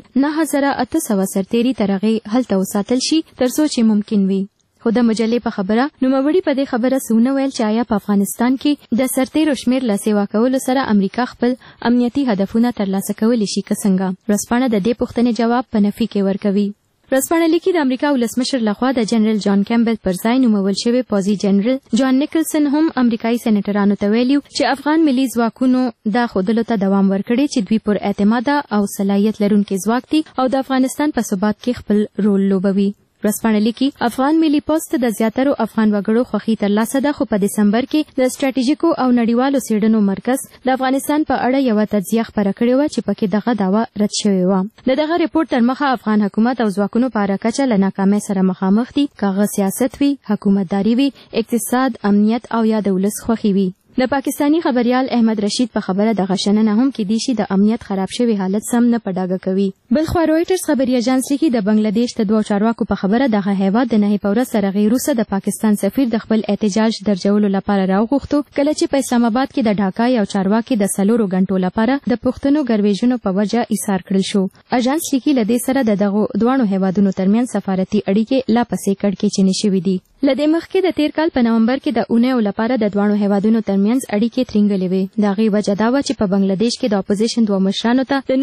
9800 سرتیري تر هغې هلته وساتل شي تر څو چې ممکن وي. خو د مجلې په خبره نوموړي په دې خبره څه ونه ویل چې آیا په افغانستان کې د سرتیرو شمېر له سیوا کولو سره امریکا خپل امنیتي هدفونه ترلاسه کولی شي که څنګه. ورځپاڼه د دې پوښتنې جواب په نفي کې ورکوي. ورځپاڼه لیکي د امریکا ولسمشر لخوا د جنرال جان کیمبل پر ځای نومول شوی پوځي جنرال جان نیکلسن هم امریکایي سېنیټرانو ته ویلي چې افغان ملي ځواکونو دا ښودلو ته دوام ورکړی چې دوی پر اعتماده او صلاحیت لرونکي ځواک دي او د افغانستان په ثبات کې خپل رول لوبوي. ورځپاڼه لیکي افغان ملي پوځ ته د زیاترو افغان وګړو خوښي ترلاسه ده خو په دسمبر کې د سټراټیژیکو او نړیوالو څېړنو مرکز د افغانستان په اړه یوه تجزیه خپره کړې وه چې پکې دغه دعوه رد شوې وه. د دغه ریپورټ تر مخه افغان حکومت او ځواکونو په هره کچه له ناکامۍ سره مخامخ دي که هغه سیاست وي حکومتداري وي اقتصاد امنیت او یا د ولس خوښي وي. د پاکستانی خبريال احمد رشید په خبره د غشننه هم کې دي چې د امنیت خراب شوی حالت سم نه پډاګه کوي. بلخوا رویټرز خبري اژانس لیکي د بنگلاديش د دوه چارواکو په خبره دغه هیواد د نه پوره سره غیروسه د پاکستان سفیر د خپل احتجاج درجولو لپاره راوغوښتو کله چې په اسلام آباد کې د ډاکا یو چارواکي د 4 غنټو لپاره د پښتنو ګرویژنو په وجه ایثار کړل شو. اژانس لیکي لدې سره د دغه دوه هیوادونو ترمنځ سفارتي اړیکې لا پسې کړکېچنې شوې دي. لدې مخکې د تیر کال په نومبر کې د اونیو لپاره د دوه هیوادونو ترمنځ اړیکې ترنګلې وې. د هغې وجه دا وه چې په بنگلاديش کې د اپوزیشن دوه مشرانو ته د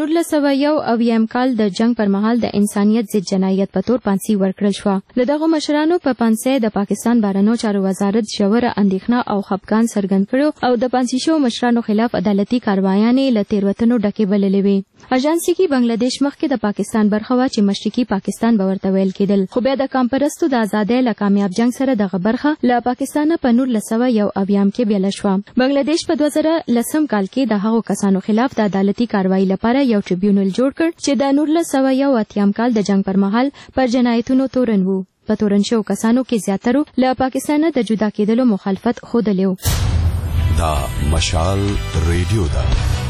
1991 کال د جنگ پر مهال د انسانیت ضد جنایت په تور پانسي ورکړل شوه. د دغو مشرانو په پانسۍ د پاکستان بهرنیو چارو وزارت ژوره اندېښنه او خپګان څرګند کړو او د پانسي شوو مشرانو خلاف عدالتي کاروایانې له تېروتنو ډکې بللې وې. اژانس لیکي بنگلاديش مخکې د پاکستان برخه وه چې مشرقي پاکستان به ورته ویل کېدل خو بیا د کامپرستو د ازادۍ له کامیاب جنگ سره دغه برخه له پاکستانه په 1991 کې بیله شوه. بنگلاديش په 2010 کال کې د هغو کسانو خلاف د عدالتي کاروایی لپاره یو ټریبیونل جوړ کړ چې د 1991 کال د جنگ پر مهال پر جنایتونو تورن وو. په تورن شوو کسانو کې زیاترو له پاکستانه د جدا کېدلو مخالفت ښودلی و. دا مشال ریډیو ده.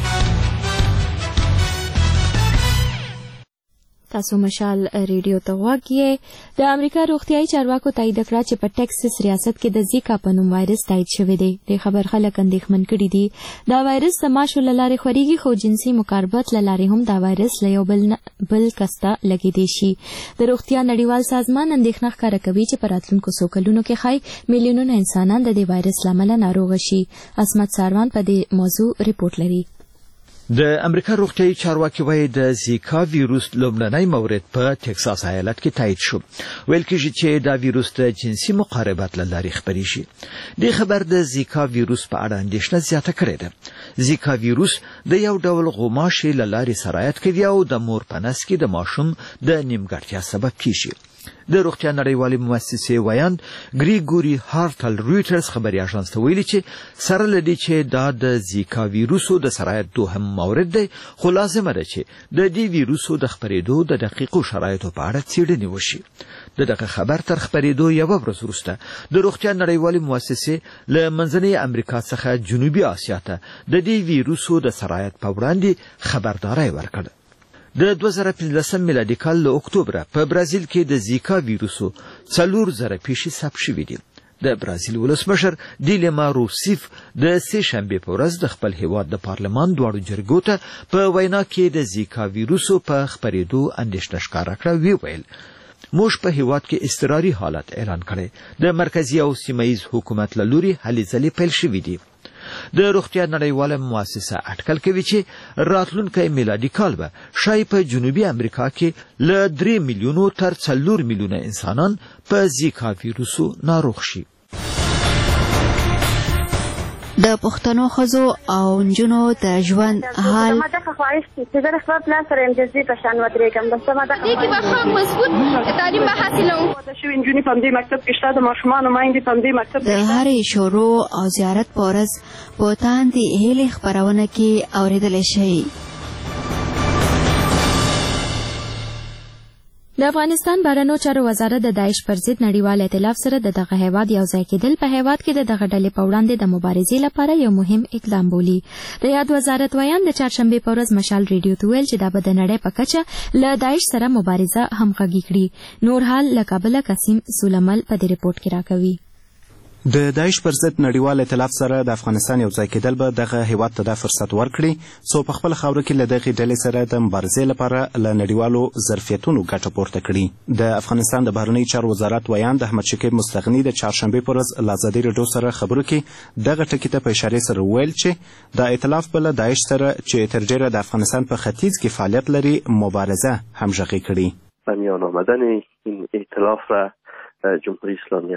تاسو مشال ریډیو ته غوږ یې. د امریکا روغتیايي چارواکو تایید کړه چې په ټکساس ریاست کې د زیکا په نوم وایرس تایید شوی دی. د خبر خلک اندېښمن کړي دي. دا وایرس د ماشو له لارې خورېږي خو جنسي مقاربت له لارې هم دا وایرس له یو بل کس ته لګېدی شي. د روغتیا نړیوال سازمان اندېښنه ښکاره کوي چې په راتلونکو څو کلونو کې ښایي میلیونونه انسانان د دې وایرس له امله ناروغه شي. عصمت ساروان په دې موضوع ریپورټ لري. د امریکا روغتیايي چارواکي وایي د زیکا ویروس لومړنی مورد په ټکساس ایالت کې تایید شو. ویل کېږي چې دا ویروس د جنسي مقاربت له لارې خپریږي. د خبر د زیکا ویروس په اړه اندېښنه زیاته کړې ده. زیکا ویروس د یو ډول غوماشې له لارې سرایت کوي او د مور په نس کې د ماشوم د نیمګړتیا سبب کیږي. د روغتیا نړیوالې مؤسسې ویاند ګریګوري هارټل رويټرز خبري اژانس ته ویلي چې سره لدی چې دا د زیکا ویروسو د سرایت دوهم مورد دی خو لازمه ده چې د دې ویروسو د خپرېدو د دقیقو شرایطو په اړه څېړنې وشي. دغه خبر تر خپرېدو یوه ورځ وروسته د روغتیا نړیوالې مؤسسې له منځنۍ امریکا څخه جنوبي اسیا ته د دې ویروسو د سرایت په وړاندې خبرداری ورکړه. د 2015 میلادي کال له اکتوبره په برازیل کې د زیکا ویروسو 4000 پیښې ثبت شوې دي. د برازیل ولسمشر دیلما روسیف د سه شنبه په ورځ د خپل هیواد د پارلمان دواړو جرګو ته په وینا کې د زیکا ویروسو په خپرېدو اندېښنه ښکاره کړه. ویل موږ په هیواد کې اضطراري حالت اعلان کړی. د مرکزی او سیمه‌ییز حکومت له لوري هلې ځلې پیل شوې دي. د روغتیا نړیواله مؤسسه اټکل کوي چې راتلونکی میلادي کال به شاید په جنوبي امریکا کې له 3 میلیونو تر 4 میلیونه انسانان په زیکا ویروسو ناروغ شي. د پښتنو ښځو او نجونو د ژوند حال ما دغه خواهش چې زه د خپل پلان سره امتیازي په شان ودرېږم بس ما دغه دې کې به ښه مضبوط تعلیم به حاصلوم. د شوي نجونې په همدې مکتب کې شته، د ماشومانو میندې په همدې مکتب د هرې شروع او زیارت په ورځ په تاندې هیلې خپرونه کې اورېدلی شئ. د افغانستان بهرنیو چارو وزارت د داعش پر ضد نړیوال ائتلاف سره د دغه هیواد یوځای کېدل په هیواد کې د دغه ډلې په وړاندې د مبارزې لپاره یو مهم اقدام بولي. د یاد وزارت ویاند د چهارشنبې په ورځ مشال ریډیو ته ویل چې دا به د نړۍ په کچه له داعش سره مبارزه همغږي کړي. نور حال له کابله قسیم سولمل په دې رپورټ کې راکوي. د داعش پر ضد نړیوال ائتلاف سره د افغانستان یو ځای کېدل به دغه هیواد ته دا فرصت ورکړي څو په خپل خاوره کې له دغې ډلې سره د مبارزې لپاره له نړیوالو ظرفیتونو ګټه پورته کړي. د افغانستان د بهرنیو چارو وزارت ویاند احمد شکیب مستغني د چهارشنبې په ورځ له ازادي راډیو سره خبرو کې دغه ټکي ته په اشارې سره وویل چې د ائتلاف به له داعش سره چې تر ډېره د افغانستان په ختیځ کې فعالیت لري مبارزه همغږي کړي. به میان آمدن این ائتلاف را جمهوری اسلامی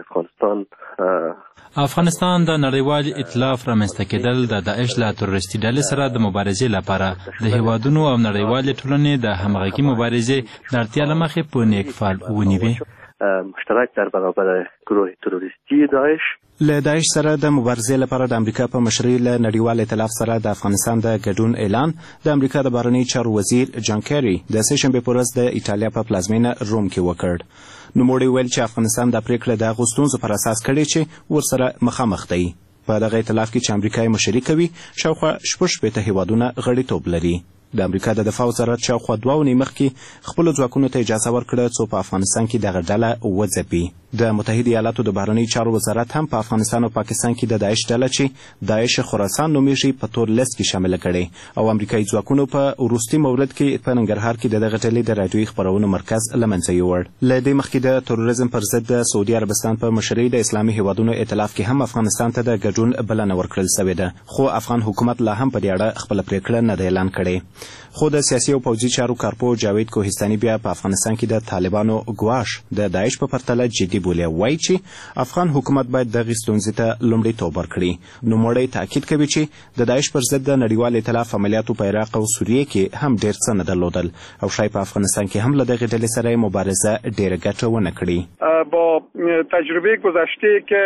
افغانستان د نړیوال ائتلاف رامنځته کېدل د داعش له تروریستي ډلې سره د مبارزې لپاره د هیوادونو او نړیوالې ټولنې د همغږي مبارزې د اړتیا له مخې په نیک فال ونیوي. مشترک در برابر گروه تروریستی داعش له داعش سره د مبارزې لپاره د امریکا په مشرۍ له نړیوال ائتلاف سره د افغانستان د ګډون اعلان د امریکا د بهرنیو چارو وزیر جان کیری د سه شنبې په ورځ د ایټالیا په پلازمینه روم کې وکړ. نوموړي ویل چې افغانستان دا پریکړه د هغو ستونزو پر اساس کړې چې ورسره مخامخ دی. په دغه ائتلاف کې چې امریکا یې مشري کوي شاوخوا شپږ هیوادونه غړیتوب لري. د امریکا د دفاع وزارت شاوخوا 2 اونۍ مخکې خپلو ځواکونو ته اجازه ورکړه څو په افغانستان کې دغه ډله وځپي. د متحده ایالاتو د بهرنیو چارو وزارت هم په افغانستان او پاکستان کې د داعش ډله چې داعش خراسان نومیږي په تور لیست کې شامله کړي او امریکایي ځواکونو په وروستي مورد کې په ننګرهار کې دغه ډلې د راډیویي خپرونو مرکز له منځه یووړ. له دې مخکې د تروریزم پر ضد د سعودي عربستان په مشرۍ د اسلامي هیوادونو ائتلاف کې هم افغانستان ته د ګډون بلنه ورکړل سوې ده خو افغان حکومت لا هم په دې اړه خپله پریکړه نه ده اعلان کړې. خو د سیاسي او پوځي چارو کارپو جاوید کوهستاني بیا په افغانستان کې د طالبانو ګواښ د داعش په پرتله جدي بولي. وایي چې افغان حکومت باید دغې ستونزې ته لومړیتوب ورکړي. نوموړی تاکید کوي چې د داعش پر ضد د نړیوال ائتلاف عملیاتو په عراق او سوریې کې هم ډېر څه نه درلودل او شاید په افغانستان کې هم له دغې ډلې سره مبارزه ډېره ګټه ونه کړي. با تجربه گذشته که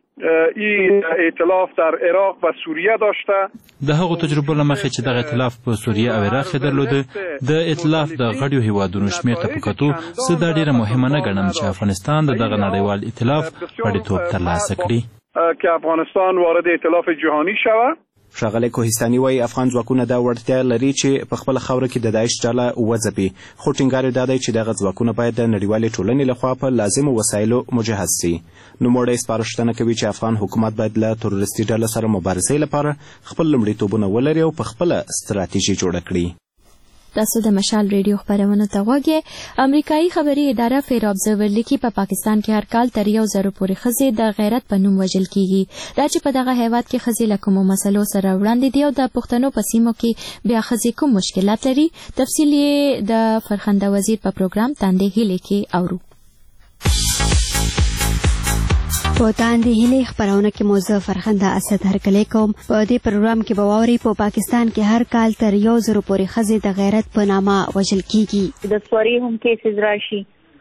این ائتلاف در عراق و سوریه داشته د هغو تجربو له مخې چې دغه ائتلاف په سوریه او عراق کې درلوده د ائتلاف د غړیو هیوادونو شمېر ته په کتو زه دا ډېره مهمه نه ګڼم چې افغانستان د دغه نړیوال ائتلاف غړیتوب ترلاسه کړي که افغانستان وارد ائتلاف جهانی شود. ښاغلی کوهستاني وایي افغان ځواکونه دا وړتیا لري چې په خپله خاوره کې د داعش ډله وځپي خو ټینګار یې دا دی چې دغه ځواکونه باید د نړیوالې ټولنې لخوا په لازمو وسایلو مجهز سي. نوموړی سپارښتنه کوي چې افغان حکومت باید له تروریستي ډلو سره مبارزې لپاره خپل لومړیتوبونه ولري او په خپله ستراتیژي جوړه کړي. تاسو د مشال ریډیو خبرونه ته غوږ یې. امریکایي خبري اداره فیر ابزرور لیکي په پاکستان کې هر کال تر 1,000 پورې ښځې د غیرت په نوم وژل کیږي. دا چې په دغه هیواد کې ښځې له کومو مسلو سره وړاندې دي او د پښتنو په سیمو کې بیا ښځې کوم مشکلات لري تفصیل یې د فرخنده وزیر په پروګرام تاندې هیلې کې اورو. په تاندې هیلې خپرونه کې موضوع فرخنده اسد هرکلی کوم. په دې پروګرام کې به واورئ په پاکستان کې هر کال تر 1,000 پورې ښځې د غیرت په نامه وژل کیږي. د سوري هم کیسز راشي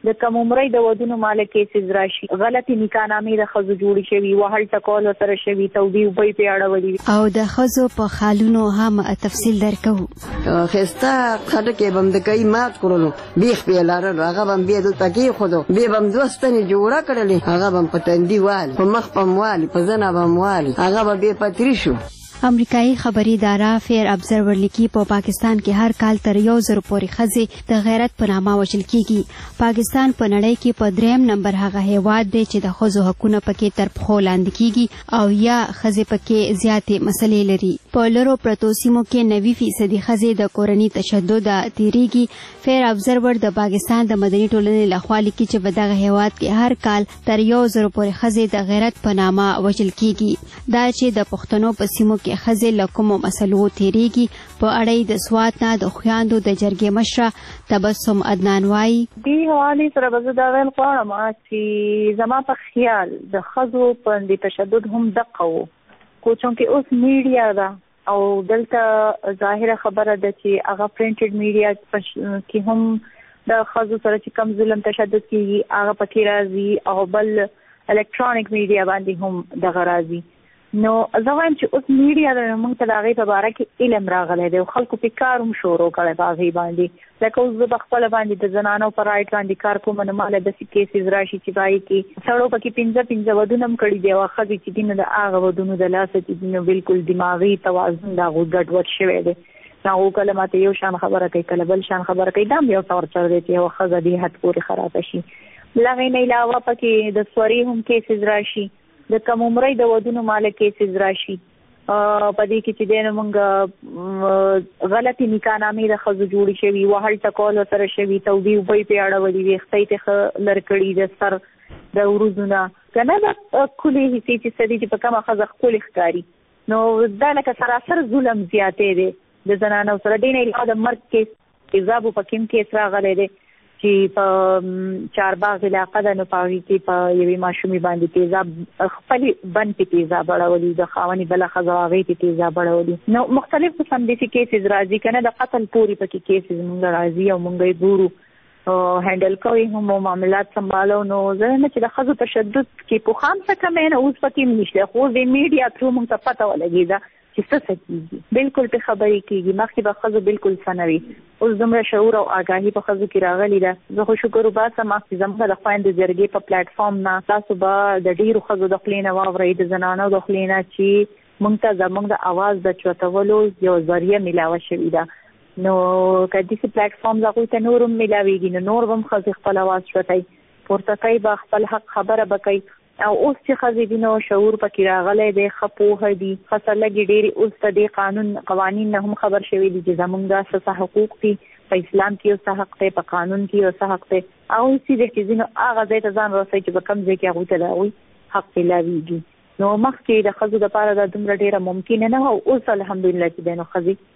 د کم عمرۍ د ودونو مال کیسز راشي، غلطي نکاحنامې د ښځو جوړې شوي، وهل ټکول ورسره شوي، تودې اوبه یې پرې اړولي او د ښځو په خالونو هم تفصیل درکوو. ښایسته خټکې به م د کوي مات کړلو، بیخ پې یې لرلو، هغه به م بیا دلته کېښودو، بیا به م 2 ستنې جوړه کړلې، هغه به م په تندي والي، په مخ به م والي، په زنه به م والي، هغه به بیا پتري شو. امریکایي خبري اداره فیر ابزرور لیکي په پاکستان کې هر کال تر 1000 پورې ښځې د غیرت په نامه وژل کیږي. پاکستان په نړۍ کې په 3م نمبر هغه هیواد دی چې د ښځو حقونه پکې تر پښو لاندې کیږي او یا ښځې پکې زیاتې مسلې لري. په لرو پرتو سیمو کې 90% ښځې د کورني تشدد تیریږي. فیر ابزرور د پاکستان د مدني ټولنې لخوا لیکي چې په دغه هیواد کې هر کال تر 1000 پورې ښځې د غیرت په نامه وژل کیږي. دا چې د پښتنو په سیمو کې ښځې له کومو مسلو تیریږي. په اړه د سوات نه د خویاندو د جرګې مشره تبسم عدنان وایي دې حوالې سره به زه دا ویل غواړم چې زما په خیال د ښځو په تشدد هم دقه و، خو چونکې اوس میډیا ده او دلته ظاهره خبره ده چې هغه پرنټډ میډیا کې هم د ښځو سره چې کم ظلم تشدد کېږي هغه پکې راځي او بل الکترونیک میډیا باندې هم دغه راځي. نو زه وایم چې اوس میډیا د موږ ته د هغې په باره کې علم راغلی دی او خلکو پې کار هم شروع کړی په هغې باندې. لکه اوس زه په خپله باندې د زنانو په رایټ باندې کار کوم، نو ماله داسې کیسز راشي چې په هغې کې سړو پکې 15 ودونه هم کړي دي او ښځې چې دي نو د هغه ودونو د لاسه چې دي نو بالکل دماغي توازن د هغوی ګډوډ شوی دی. هغو کله ماته یو شان خبره کوي، کله بل شان خبره کوي. دا هم یو ټارچر دی چې یوه ښځه دې حد پورې خرابه شي. له هغې نه علاوه پکې د سورې هم کیسز راشي، د کم عمرۍ د ودونو مال کیسز راشي. په دې کې چې دی نو موږ غلطي نکاحنامې د ښځو جوړې شوي، وهل ټکول ورسره شوي، تودې اوبه یې پرې اړولي، ویښته یې پرې لر کړي د سر د وروځو نه، که نه د ښکلې حصې چې څه دي چې په کومه ښځه ښکلې ښکاري. نو دا لکه سراسر ظلم زیاتې دی د زنانو سره. دې نه علاوه د مرګ کیس تیزابو په کوم کیس راغلی دی چې په چارباغ علاقه ده، نو په هغې کې په یوې ماشومې باندې تیزاب خپلې بند کې تیزاب اړولي، د خاونې بله ښځه هغې کې تیزاب اړولي. نو مختلف قسم داسې کیسز راځي، که نه د قتل پورې پکې کیسز مونږ راځي او مونږ یې ګورو هینډل کوي هم او معاملات سنبالو. نو زه نه چې د ښځو تشدد کې پخوا هم څه کمی نه، اوس پکې هم نشته، خو د میډیا ترو مونږ ته پته ولګېده چې څه کېږي. بالکل پې خبرې کېږي. مخکې به ښځو بالکل څه نه وي، اوس دومره شعور او آګاهي په ښځو کې راغلې ده. زه خو شکر وباسم چې زموږ د خویندو جرګې په پلیټ فارم نه تاسو به د ډېرو ښځو د خولې نه واورئ، د زنانو د خولې نه چې موږ ته زموږ د اواز د چوتولو یو ذریعه میلاوه شوې ده. نو که داسې پلیټ فارم هغوی ته نور هم میلاویږي، نو نور به هم ښځې خپل اواز چوتئ، پورته کوي به خپل حق خبره به کوي. او اوس چې ښځې دي نو شعور پکې راغلی دی، ښه پوهه دي، ښه سرلږې ډېرې اوس ته دې قوانین نه هم خبر شوي دي چې زموږ دا څه حقوق دي، په اسلام کې یو څه حق دی، په قانون کې یو څه حق دی. هغوی سیده چې ځي نو هغه ځای ته ځان رسوي چې په کوم ځای کې هغوی ته د هغوی حق میلاویږي. نو مخکې د ښځو دپاره دا دومره ډېره ممکنه نه وه او اوس الحمدلله چې دی نو ښځې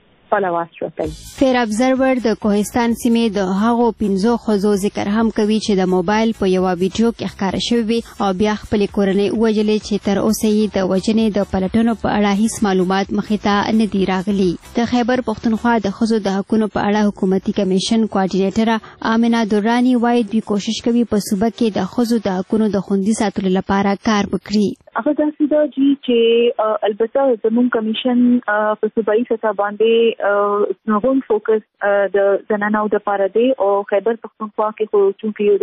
فیر ابزرور د کوهستان سیمې د هغو 15 ښځو ذکر هم کوي چې د موبایل په یوه ویډیو کې ښکاره شوي او بیا خپلې کورنۍ ووژلې چې تر اوسه یې د وژنې د پلټنو په اړه هیڅ معلومات مخې ته نه دي راغلي. د خیبر پښتونخوا د ښځو د حقونو په اړه حکومتي کمیشن کوارډینیټره آمنه درانی وایي دوی کوشش کوي په صوبه کې د ښځو د حقونو د خوندي ساتلو لپاره کار وکړي. هغه داسې ده چې البته زموږ کمیشن په صوبایي سطح باندې غون فوکس د زنانو دپاره دی او خیبر پښتونخوا کې خو چونکې یو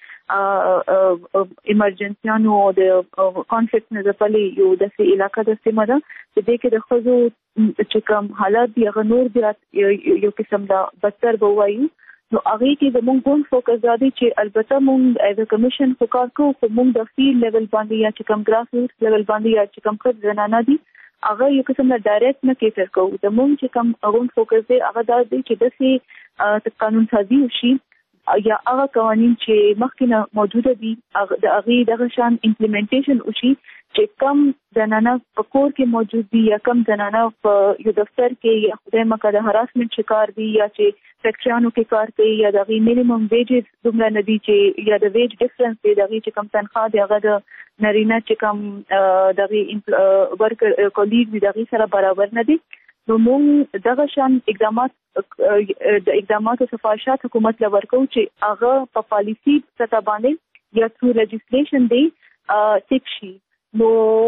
داسې ایمرجنسیانو او د کانفلیکټ نه ځپلې یو داسې علاقه ده سیمه ده چې دې کې د ښځو چې کوم حالات دي هغه نور زیات یو قسم ده بدتر به ووایو. نو هغې کې زموږ غون فوکس دا دی چې البته موږ ایز ا کمیشن خو کار کوو، خو موږ د فیلډ لیول باندې یا چې کوم ګراس روټ لیول باندې یا چې کوم ښځې زنانه دي هغه یو قسم نه ډایرکټ نه کیټر کوو. زموږ چې کوم غون فوکس دی هغه دا دی چې داسې قانون سازي وشي یا هغه قوانین چې مخکې نه موجوده دي د هغې دغه شان امپلیمنټیشن وشي چې کم زنانه په کور کې موجود دي یا کم زنانه په یو دفتر کې یا خدای مکه د هراسمنټ شکار دي یا چې فیکټریانو کې کار کوي یا د هغې مینیمم ویجز دومره نه دي چې یا د ویج ډفرنس دی د هغې چې کم تنخواه دی هغه د نارینه چې کم د هغې ورکر کولیګ دي د هغې سره برابر نه دي. نو موږ دغه شان اقداماتو سفارشات حکومت له ورکو چې هغه په پالیسی سطح باندې یا ثرو لیجسلیشن دی ټیک شي. نو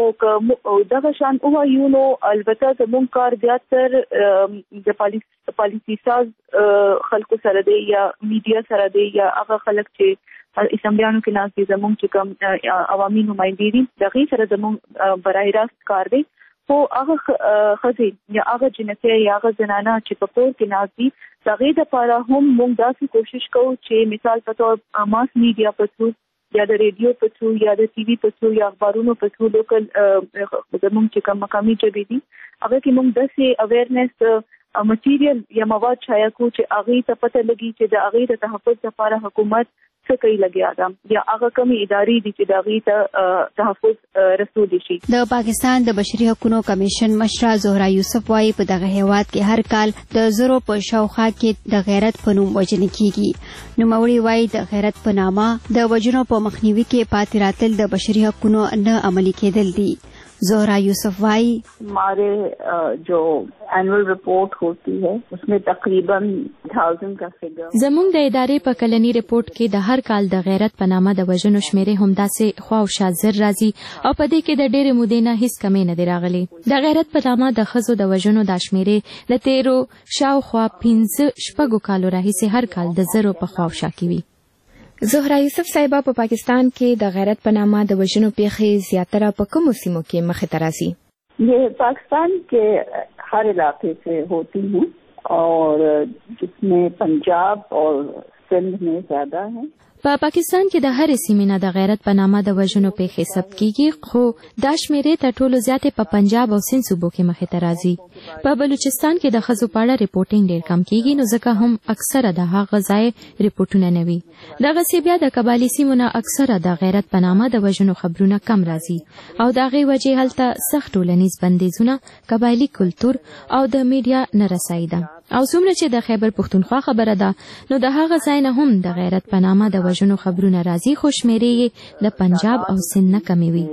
دغه شان وایو نو البته زموږ کار زیاتر د پالیسی ساز خلکو سره دی یا میډیا سره دی یا هغه خلک چې اسمبلیانو کې ناست دي زموږ چې کوم عوامي نمائندې دي دغه سره زموږ برای راست کار دی. خو هغه ښځې یا هغه جنکۍ یا هغه زنانه چې په کور کې ناست دي د هغې دپاره هم موږ داسې کوشش کوو چې مثال په طور ماس میډیا په تھرو یا د ریډیو په تھرو یا د ټي وي په تھرو یا اخبارونو په تھرو لوکل زموږ چې کوم مقامي ژبې دي هغه کې موږ داسې اویرنس مټیریل یا مواد شایع کوو چې هغې ته پته لګي چې د هغې د تحفظ لپاره حکومت څه کوي لګیا ده یا هغه کومې ادارې دي چې د هغې ته تحفظ رسولی شي. د پاکستان د بشري حقوقو کمیشن مشره زهرا یوسف وایي په دغه هیواد کې هر کال د زرو په شاوخوا کې د غیرت په نوم وژنې کیږي. نوموړي وایي د غیرت په نامه د وژنو په مخنیوي کې پاتې راتل د بشري حقوقو نه عملي کېدل دي. زهرا یوسف وائی ہمارے جو اینول رپورٹ ہوتی ہے اس میں تقریباً 1000 کا فگر زموږ د ادارې په کلنی رپورت کې د هر کال د غیرت په نامه د وژنو شمیرې همداسې خواوشا زر راځي او په دې کې د ډېرې مودې نه هیڅ کمی نه دی راغلی. د غیرت په نامه د ښځو د وژنو دا شمیرې د تیرو شاوخوا 15 کالو راهیسې هر کال د زرو په خواوشا کې وي. زهرا یوسف صاحبہ په پاکستان کې د غیرت په نامه د وژنو پیښې زیاتره په کومو سیمو کې مخې ته راځي؟ یہ پاکستان کے ہر علاقے سے ہوتی ہیں اور جس میں پنجاب اور سندھ میں زیادہ ہیں. په پاکستان کې د هر سیمې نه د غیرت په نامه د وژنو پیښې ثبت کیږي خو دا شمیرې تر ټولو زیاتې په پنجاب او سند صوبو کې مخې ته راځي. په بلوچستان کې د ښځو په اړه ریپورټینګ ډېر کم کیږي نو ځکه هم اکثره د هغه ځای ریپورټونه نه وي. دغسې بیا د قبایلي سیمو نه اکثره د غیرت په نامه د وژنو خبرونه کم راځي او د هغې وجې هلته سخت ټولنیز بندیزونه قبایلي کلتور او د میډیا نه رسایي ده. او څومره چې د خیبر پښتونخوا خبره ده نو د هغه ځای نه هم د غیرت په نامه د وژنو خبرونه راځي خو شمیرې یې د پنجاب او سند نه کمې وي.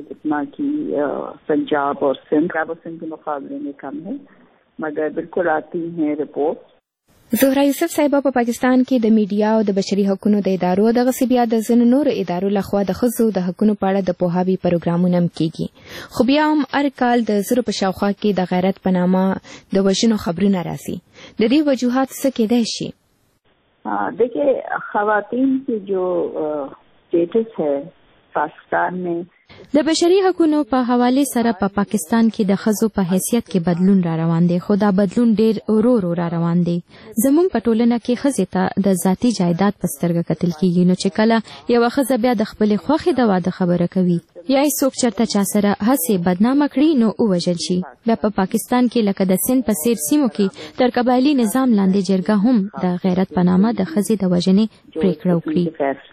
پنجاب اور سندھ کے مقابلے میں کم ہے مگر بالکل آتی ہیں رپورٹ. زهرا یوسف صاحبہ په پاکستان کې د میډیا او د بشري حقوقو د ادارو دغسې بیا د ځینو نورو ادارو لخوا د ښځو د حقوقو په اړه د پوهاوي پروګرامونه هم کیږي خو بیا هم هر کال د زرو په شاوخوا کې د غیرت په نامه د وژنو خبرونه راځي. د دې وجوهات څه کېدای شي؟ دیکھیے خواتین کی جو اسٹیٹس ہے پاکستان میں د بشري حقوقو په حواله سره په پاکستان کې د ښځو په حیثیت کې بدلون را روان دی خو دا بدلون ډېر ورو ورو را روان دی. زموږ په ټولنه کې ښځې ته د ذاتي جایداد په سترګه کتل کیږي نو چې کله یوه ښځه بیا د خپلې خوښې د واده خبره کوي یا یې څوک چېرته چا سره هسې بدنامه کړي نو ووژل شي. بیا په پاکستان کې لکه د سند په څېر سیمو کې تر قبایلي نظام لاندې جرګه هم د غیرت په نامه د ښځې د وژنې پرېکړه وکړي.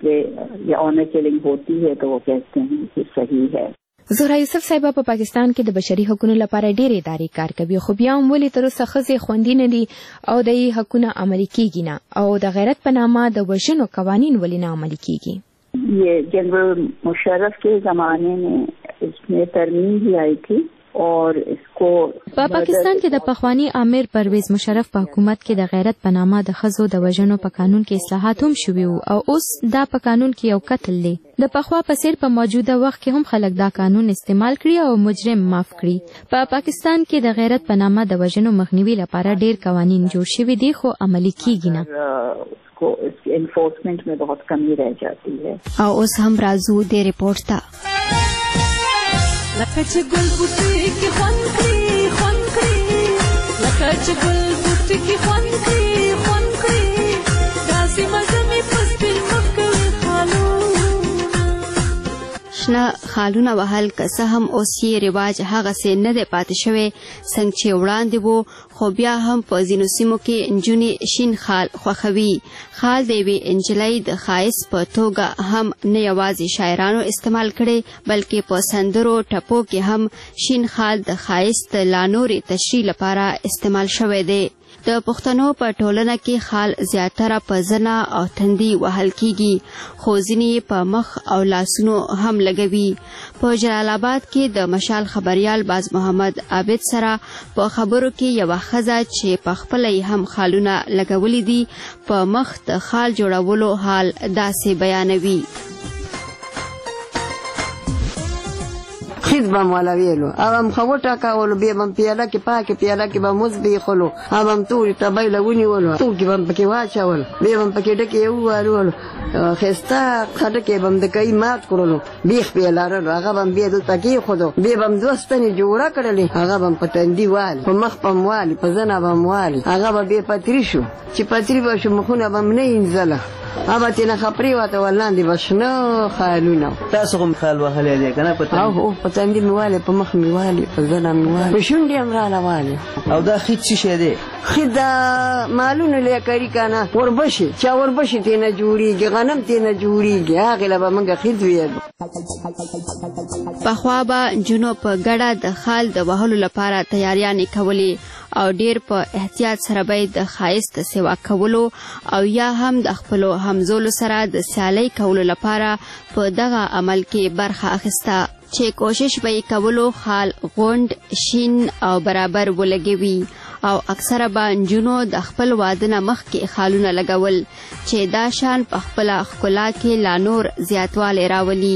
زهرا یوسف صاحبہ په پاکستان کې د بشري حقوقو لپاره ډېرې ادارې کار کوي خو بیا هم ولې تر اوسه ښځې خوندي نه دي او د یې حقونه عملي کیږي نه او د غیرت په نامه د وژنو قوانین ولې نه عملي کیږي؟ یہ جنرل مشرف کے زمانے میں اس میں ترمیم بھی آئی تھی اور اس کو په پاکستان کې د پخوانی امیر پرویز مشرف په حکومت کې د غیرت په نامه د ښځو د وژنو په قانون کې اصلاحات هم شوي وو او اوس دا په قانون کې یو قتل دی. د پخوا په څیر په موجوده وخت کې هم خلک دا قانون استعمال کړي او مجرم معاف کړي. په پاکستان کې د غیرت په نامه د وژنو مخنیوي لپاره ډېر قوانین جوړ شوي دي خو عملي کیږي نه. انفورسمنٹ میں بہت کمی رہ جاتی ہے. او اوس هم راځو د ریپورت ته. لکه چې ګل بوټي کې خوند کړي خوند کړي لکه چې ګل بوټي کې خوند کړي خوند کړي داسې مزه مې په سپین مخ کوي خالو شنه خالونه وهل که څه هم اوس یې رواج هغسې نه دی پاتې شوی څنګه چې وړاندې و خو بیا هم په ځینو سیمو کې نجونې شین خال خوښوي. خال د یوې نجلۍ د ښایست په توګه هم نه یوازې شاعرانو استعمال کړی بلکې په سندرو ټپو کې هم شین خال د ښایست لا نورې تشریح لپاره استعمال شوی دی. د پښتنو په ټولنه کې خال زیاتره په زنه او تندي وهل کیږي خو ځینې په مخ او لاسونو هم لګوي. په جلال آباد کې د مشال خبريال باز محمد عابد سره په خبرو کې یو ښځه چې په خپل هم خالونه لګولې دي په مخ د خال جوړولو حال داسې بیانوي. خید بم والا ویلو اوام خوټا کاولو به بم پیاله کې پاکه پیاله کې به مز به خلو اوام توري تبای لونی ولو تو کې بم پکې واچول به بم پکې ډکه یو والو خستا خټه کې بم د کای مات کړلو بیخ پیلاره هغه بم به د تکي خودو به بم دوستنی جوړه کړلې هغه بم پتندي وال په مخ پم والی په زنه بم والی هغه به پتری شو چې پتری به شو مخونه بم نه انځله هغه تینا خپري واته ولاندې بشنو خالونه تاسو هم خال وهلې دي کنه پته او پتندي میواله په مخ میواله په زنه میواله په شونډې هم را لواله او دا خید څه شه دي خدا مالونه لیکري کنه وربشي چا وربشي تینا جوړیږي غنم تینا جوړیږي هغه لا به موږ خید ویل. په خوا به جنو په ګډه د خال د وهلو لپاره تیاریانې کولې او ډیر په احتیاط سره به د خایست سیوا کولو او یا هم د خپل همزولو سره د سیالي کولو لپاره په دغه عمل کې برخه اخیسته چې کوشش به کولو خال غوند شین او برابر ولګوي او اکثره به جنو د خپل وادنه مخ کې خالونه لګول چې دا شان په خپل خلا کې لا نور زیاتواله راولي.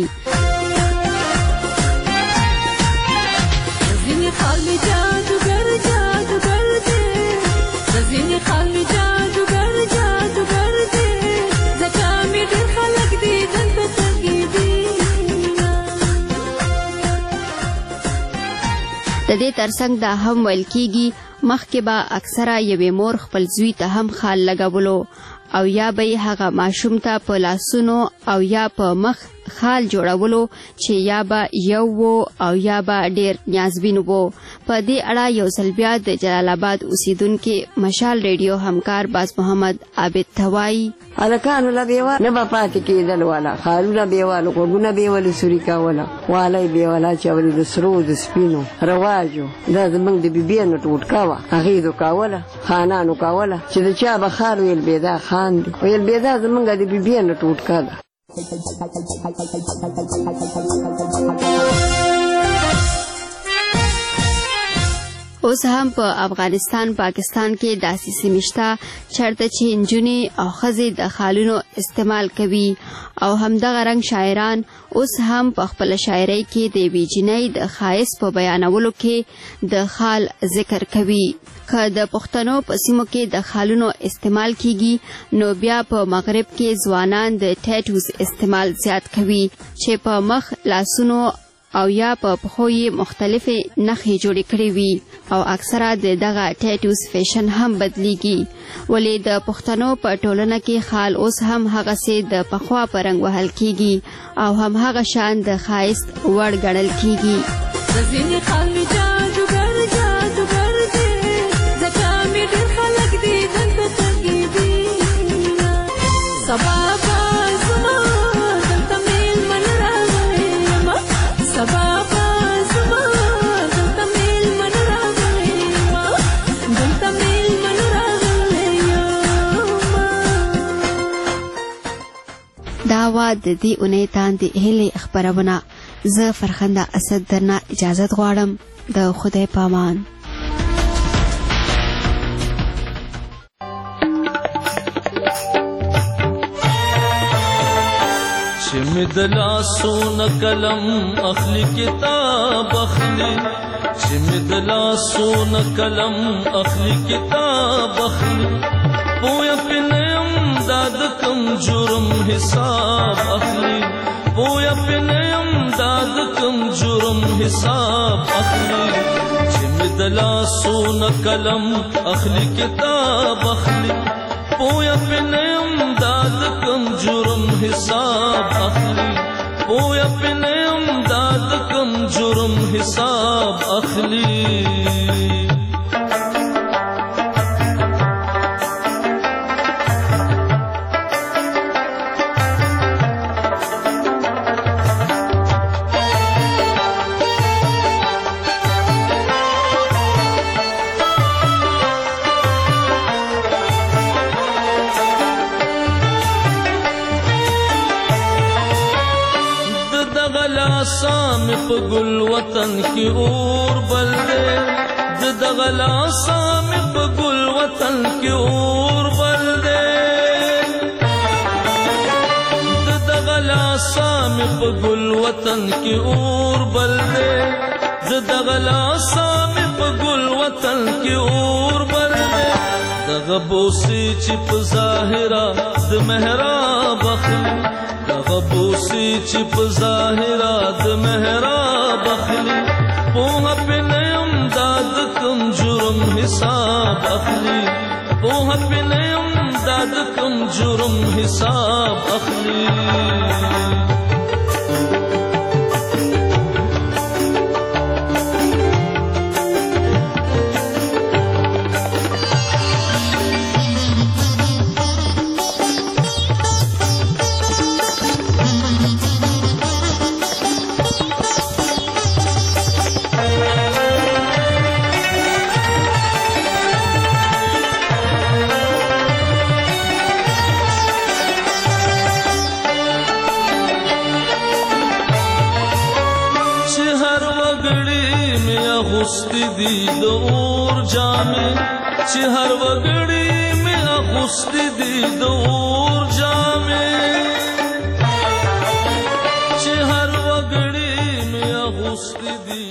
د دې ترڅنګ دا هم ویل کیږي مخکې به اکثره یوې مور خپل زوی ته هم خال لګولو او یا به هغه ماشوم ته په لاسونو او یا په مخ خال جوړولو چې یا به یو او یا به ډیر نیازبین وو. په دې اړه یو ځل بیا د جلال آباد اوسیدونکو مشال ریډیو همکار باز محمد عابد توای الکانو لا بیوا نه په پاتې کېدل والا خالونه بیوالو کوګونه بیوالو سوري کاولا والای بیوالا چې ولې د سرو د سپینو رواجو دا زمنګ د بیبيانو ټوټ کاوه هغه دو کاولا خانانو کاولا چې د چا بخار ویل بيدا خان ویل بيدا زمنګ د بیبيانو ټوټ کاوه. اوس هم په افغانستان پاکستان کې داسې سیمشتا چرته چې انجونی او خزې د خالونو استعمال کوي او همدغه رنګ شاعران اوس هم په خپل شاعرۍ کې د ویجنۍ د خایس په بیانولو کې د خال ذکر کوي. که د پښتنو په سیمو کې د خالونو استعمال کیږي نو بیا په مغرب کې ځوانان د ټیټوز استعمال زیات کوي چې په مخ لاسونو او یا په پخو یې مختلفې نښې جوړې کړې وي او اکثره دغه ټیټوز فیشن هم بدلیږي ولې د پښتنو په ټولنه کې خال اوس هم هغه سي د پخوا پرنګ وهل کیږي او هم هغه شان د خایست وړ ګڼل کیږي. دا وا د دې اونۍ تاندې هلي خبرونه زه فرخنده اسد درنه اجازه غواړم د خدای پامان. چې مې د لاسونه قلم اخلي کتاب اخلي چې مې د لاسونه قلم اخلي کتاب اخلي پویا پنیم داد کم جرم حساب اخلي پویا پنیم داد کم جرم حساب اخلي چې مې د لاسونه قلم اخلي کتاب اخلي پویا پنیم داد کم جرم حساب اخلي پویا پنیم داد کم جرم حساب اخلي. مې په ګل وطن کې اور بل دی د دغه لاسه مې په ګل وطن کې اور بل دی د دغه لاسه مې په ګل وطن کې اور بل دی د دغه لاسه مې په ګل وطن کې اور بل دی دغه بوسې چې په ظاهره د محراب اخلي دغه بوسې چې په ظاهره د محراب اخلي پوهه پې نه یم دا د کوم جرم حساب اخلي پوهه پې نه یم دا د کوم جرم حساب اخلي اغوستی دی د اور جامې چې هر وګړي مې اغوستی دی د اور جامې چې هر وګړي مې اغوستی دی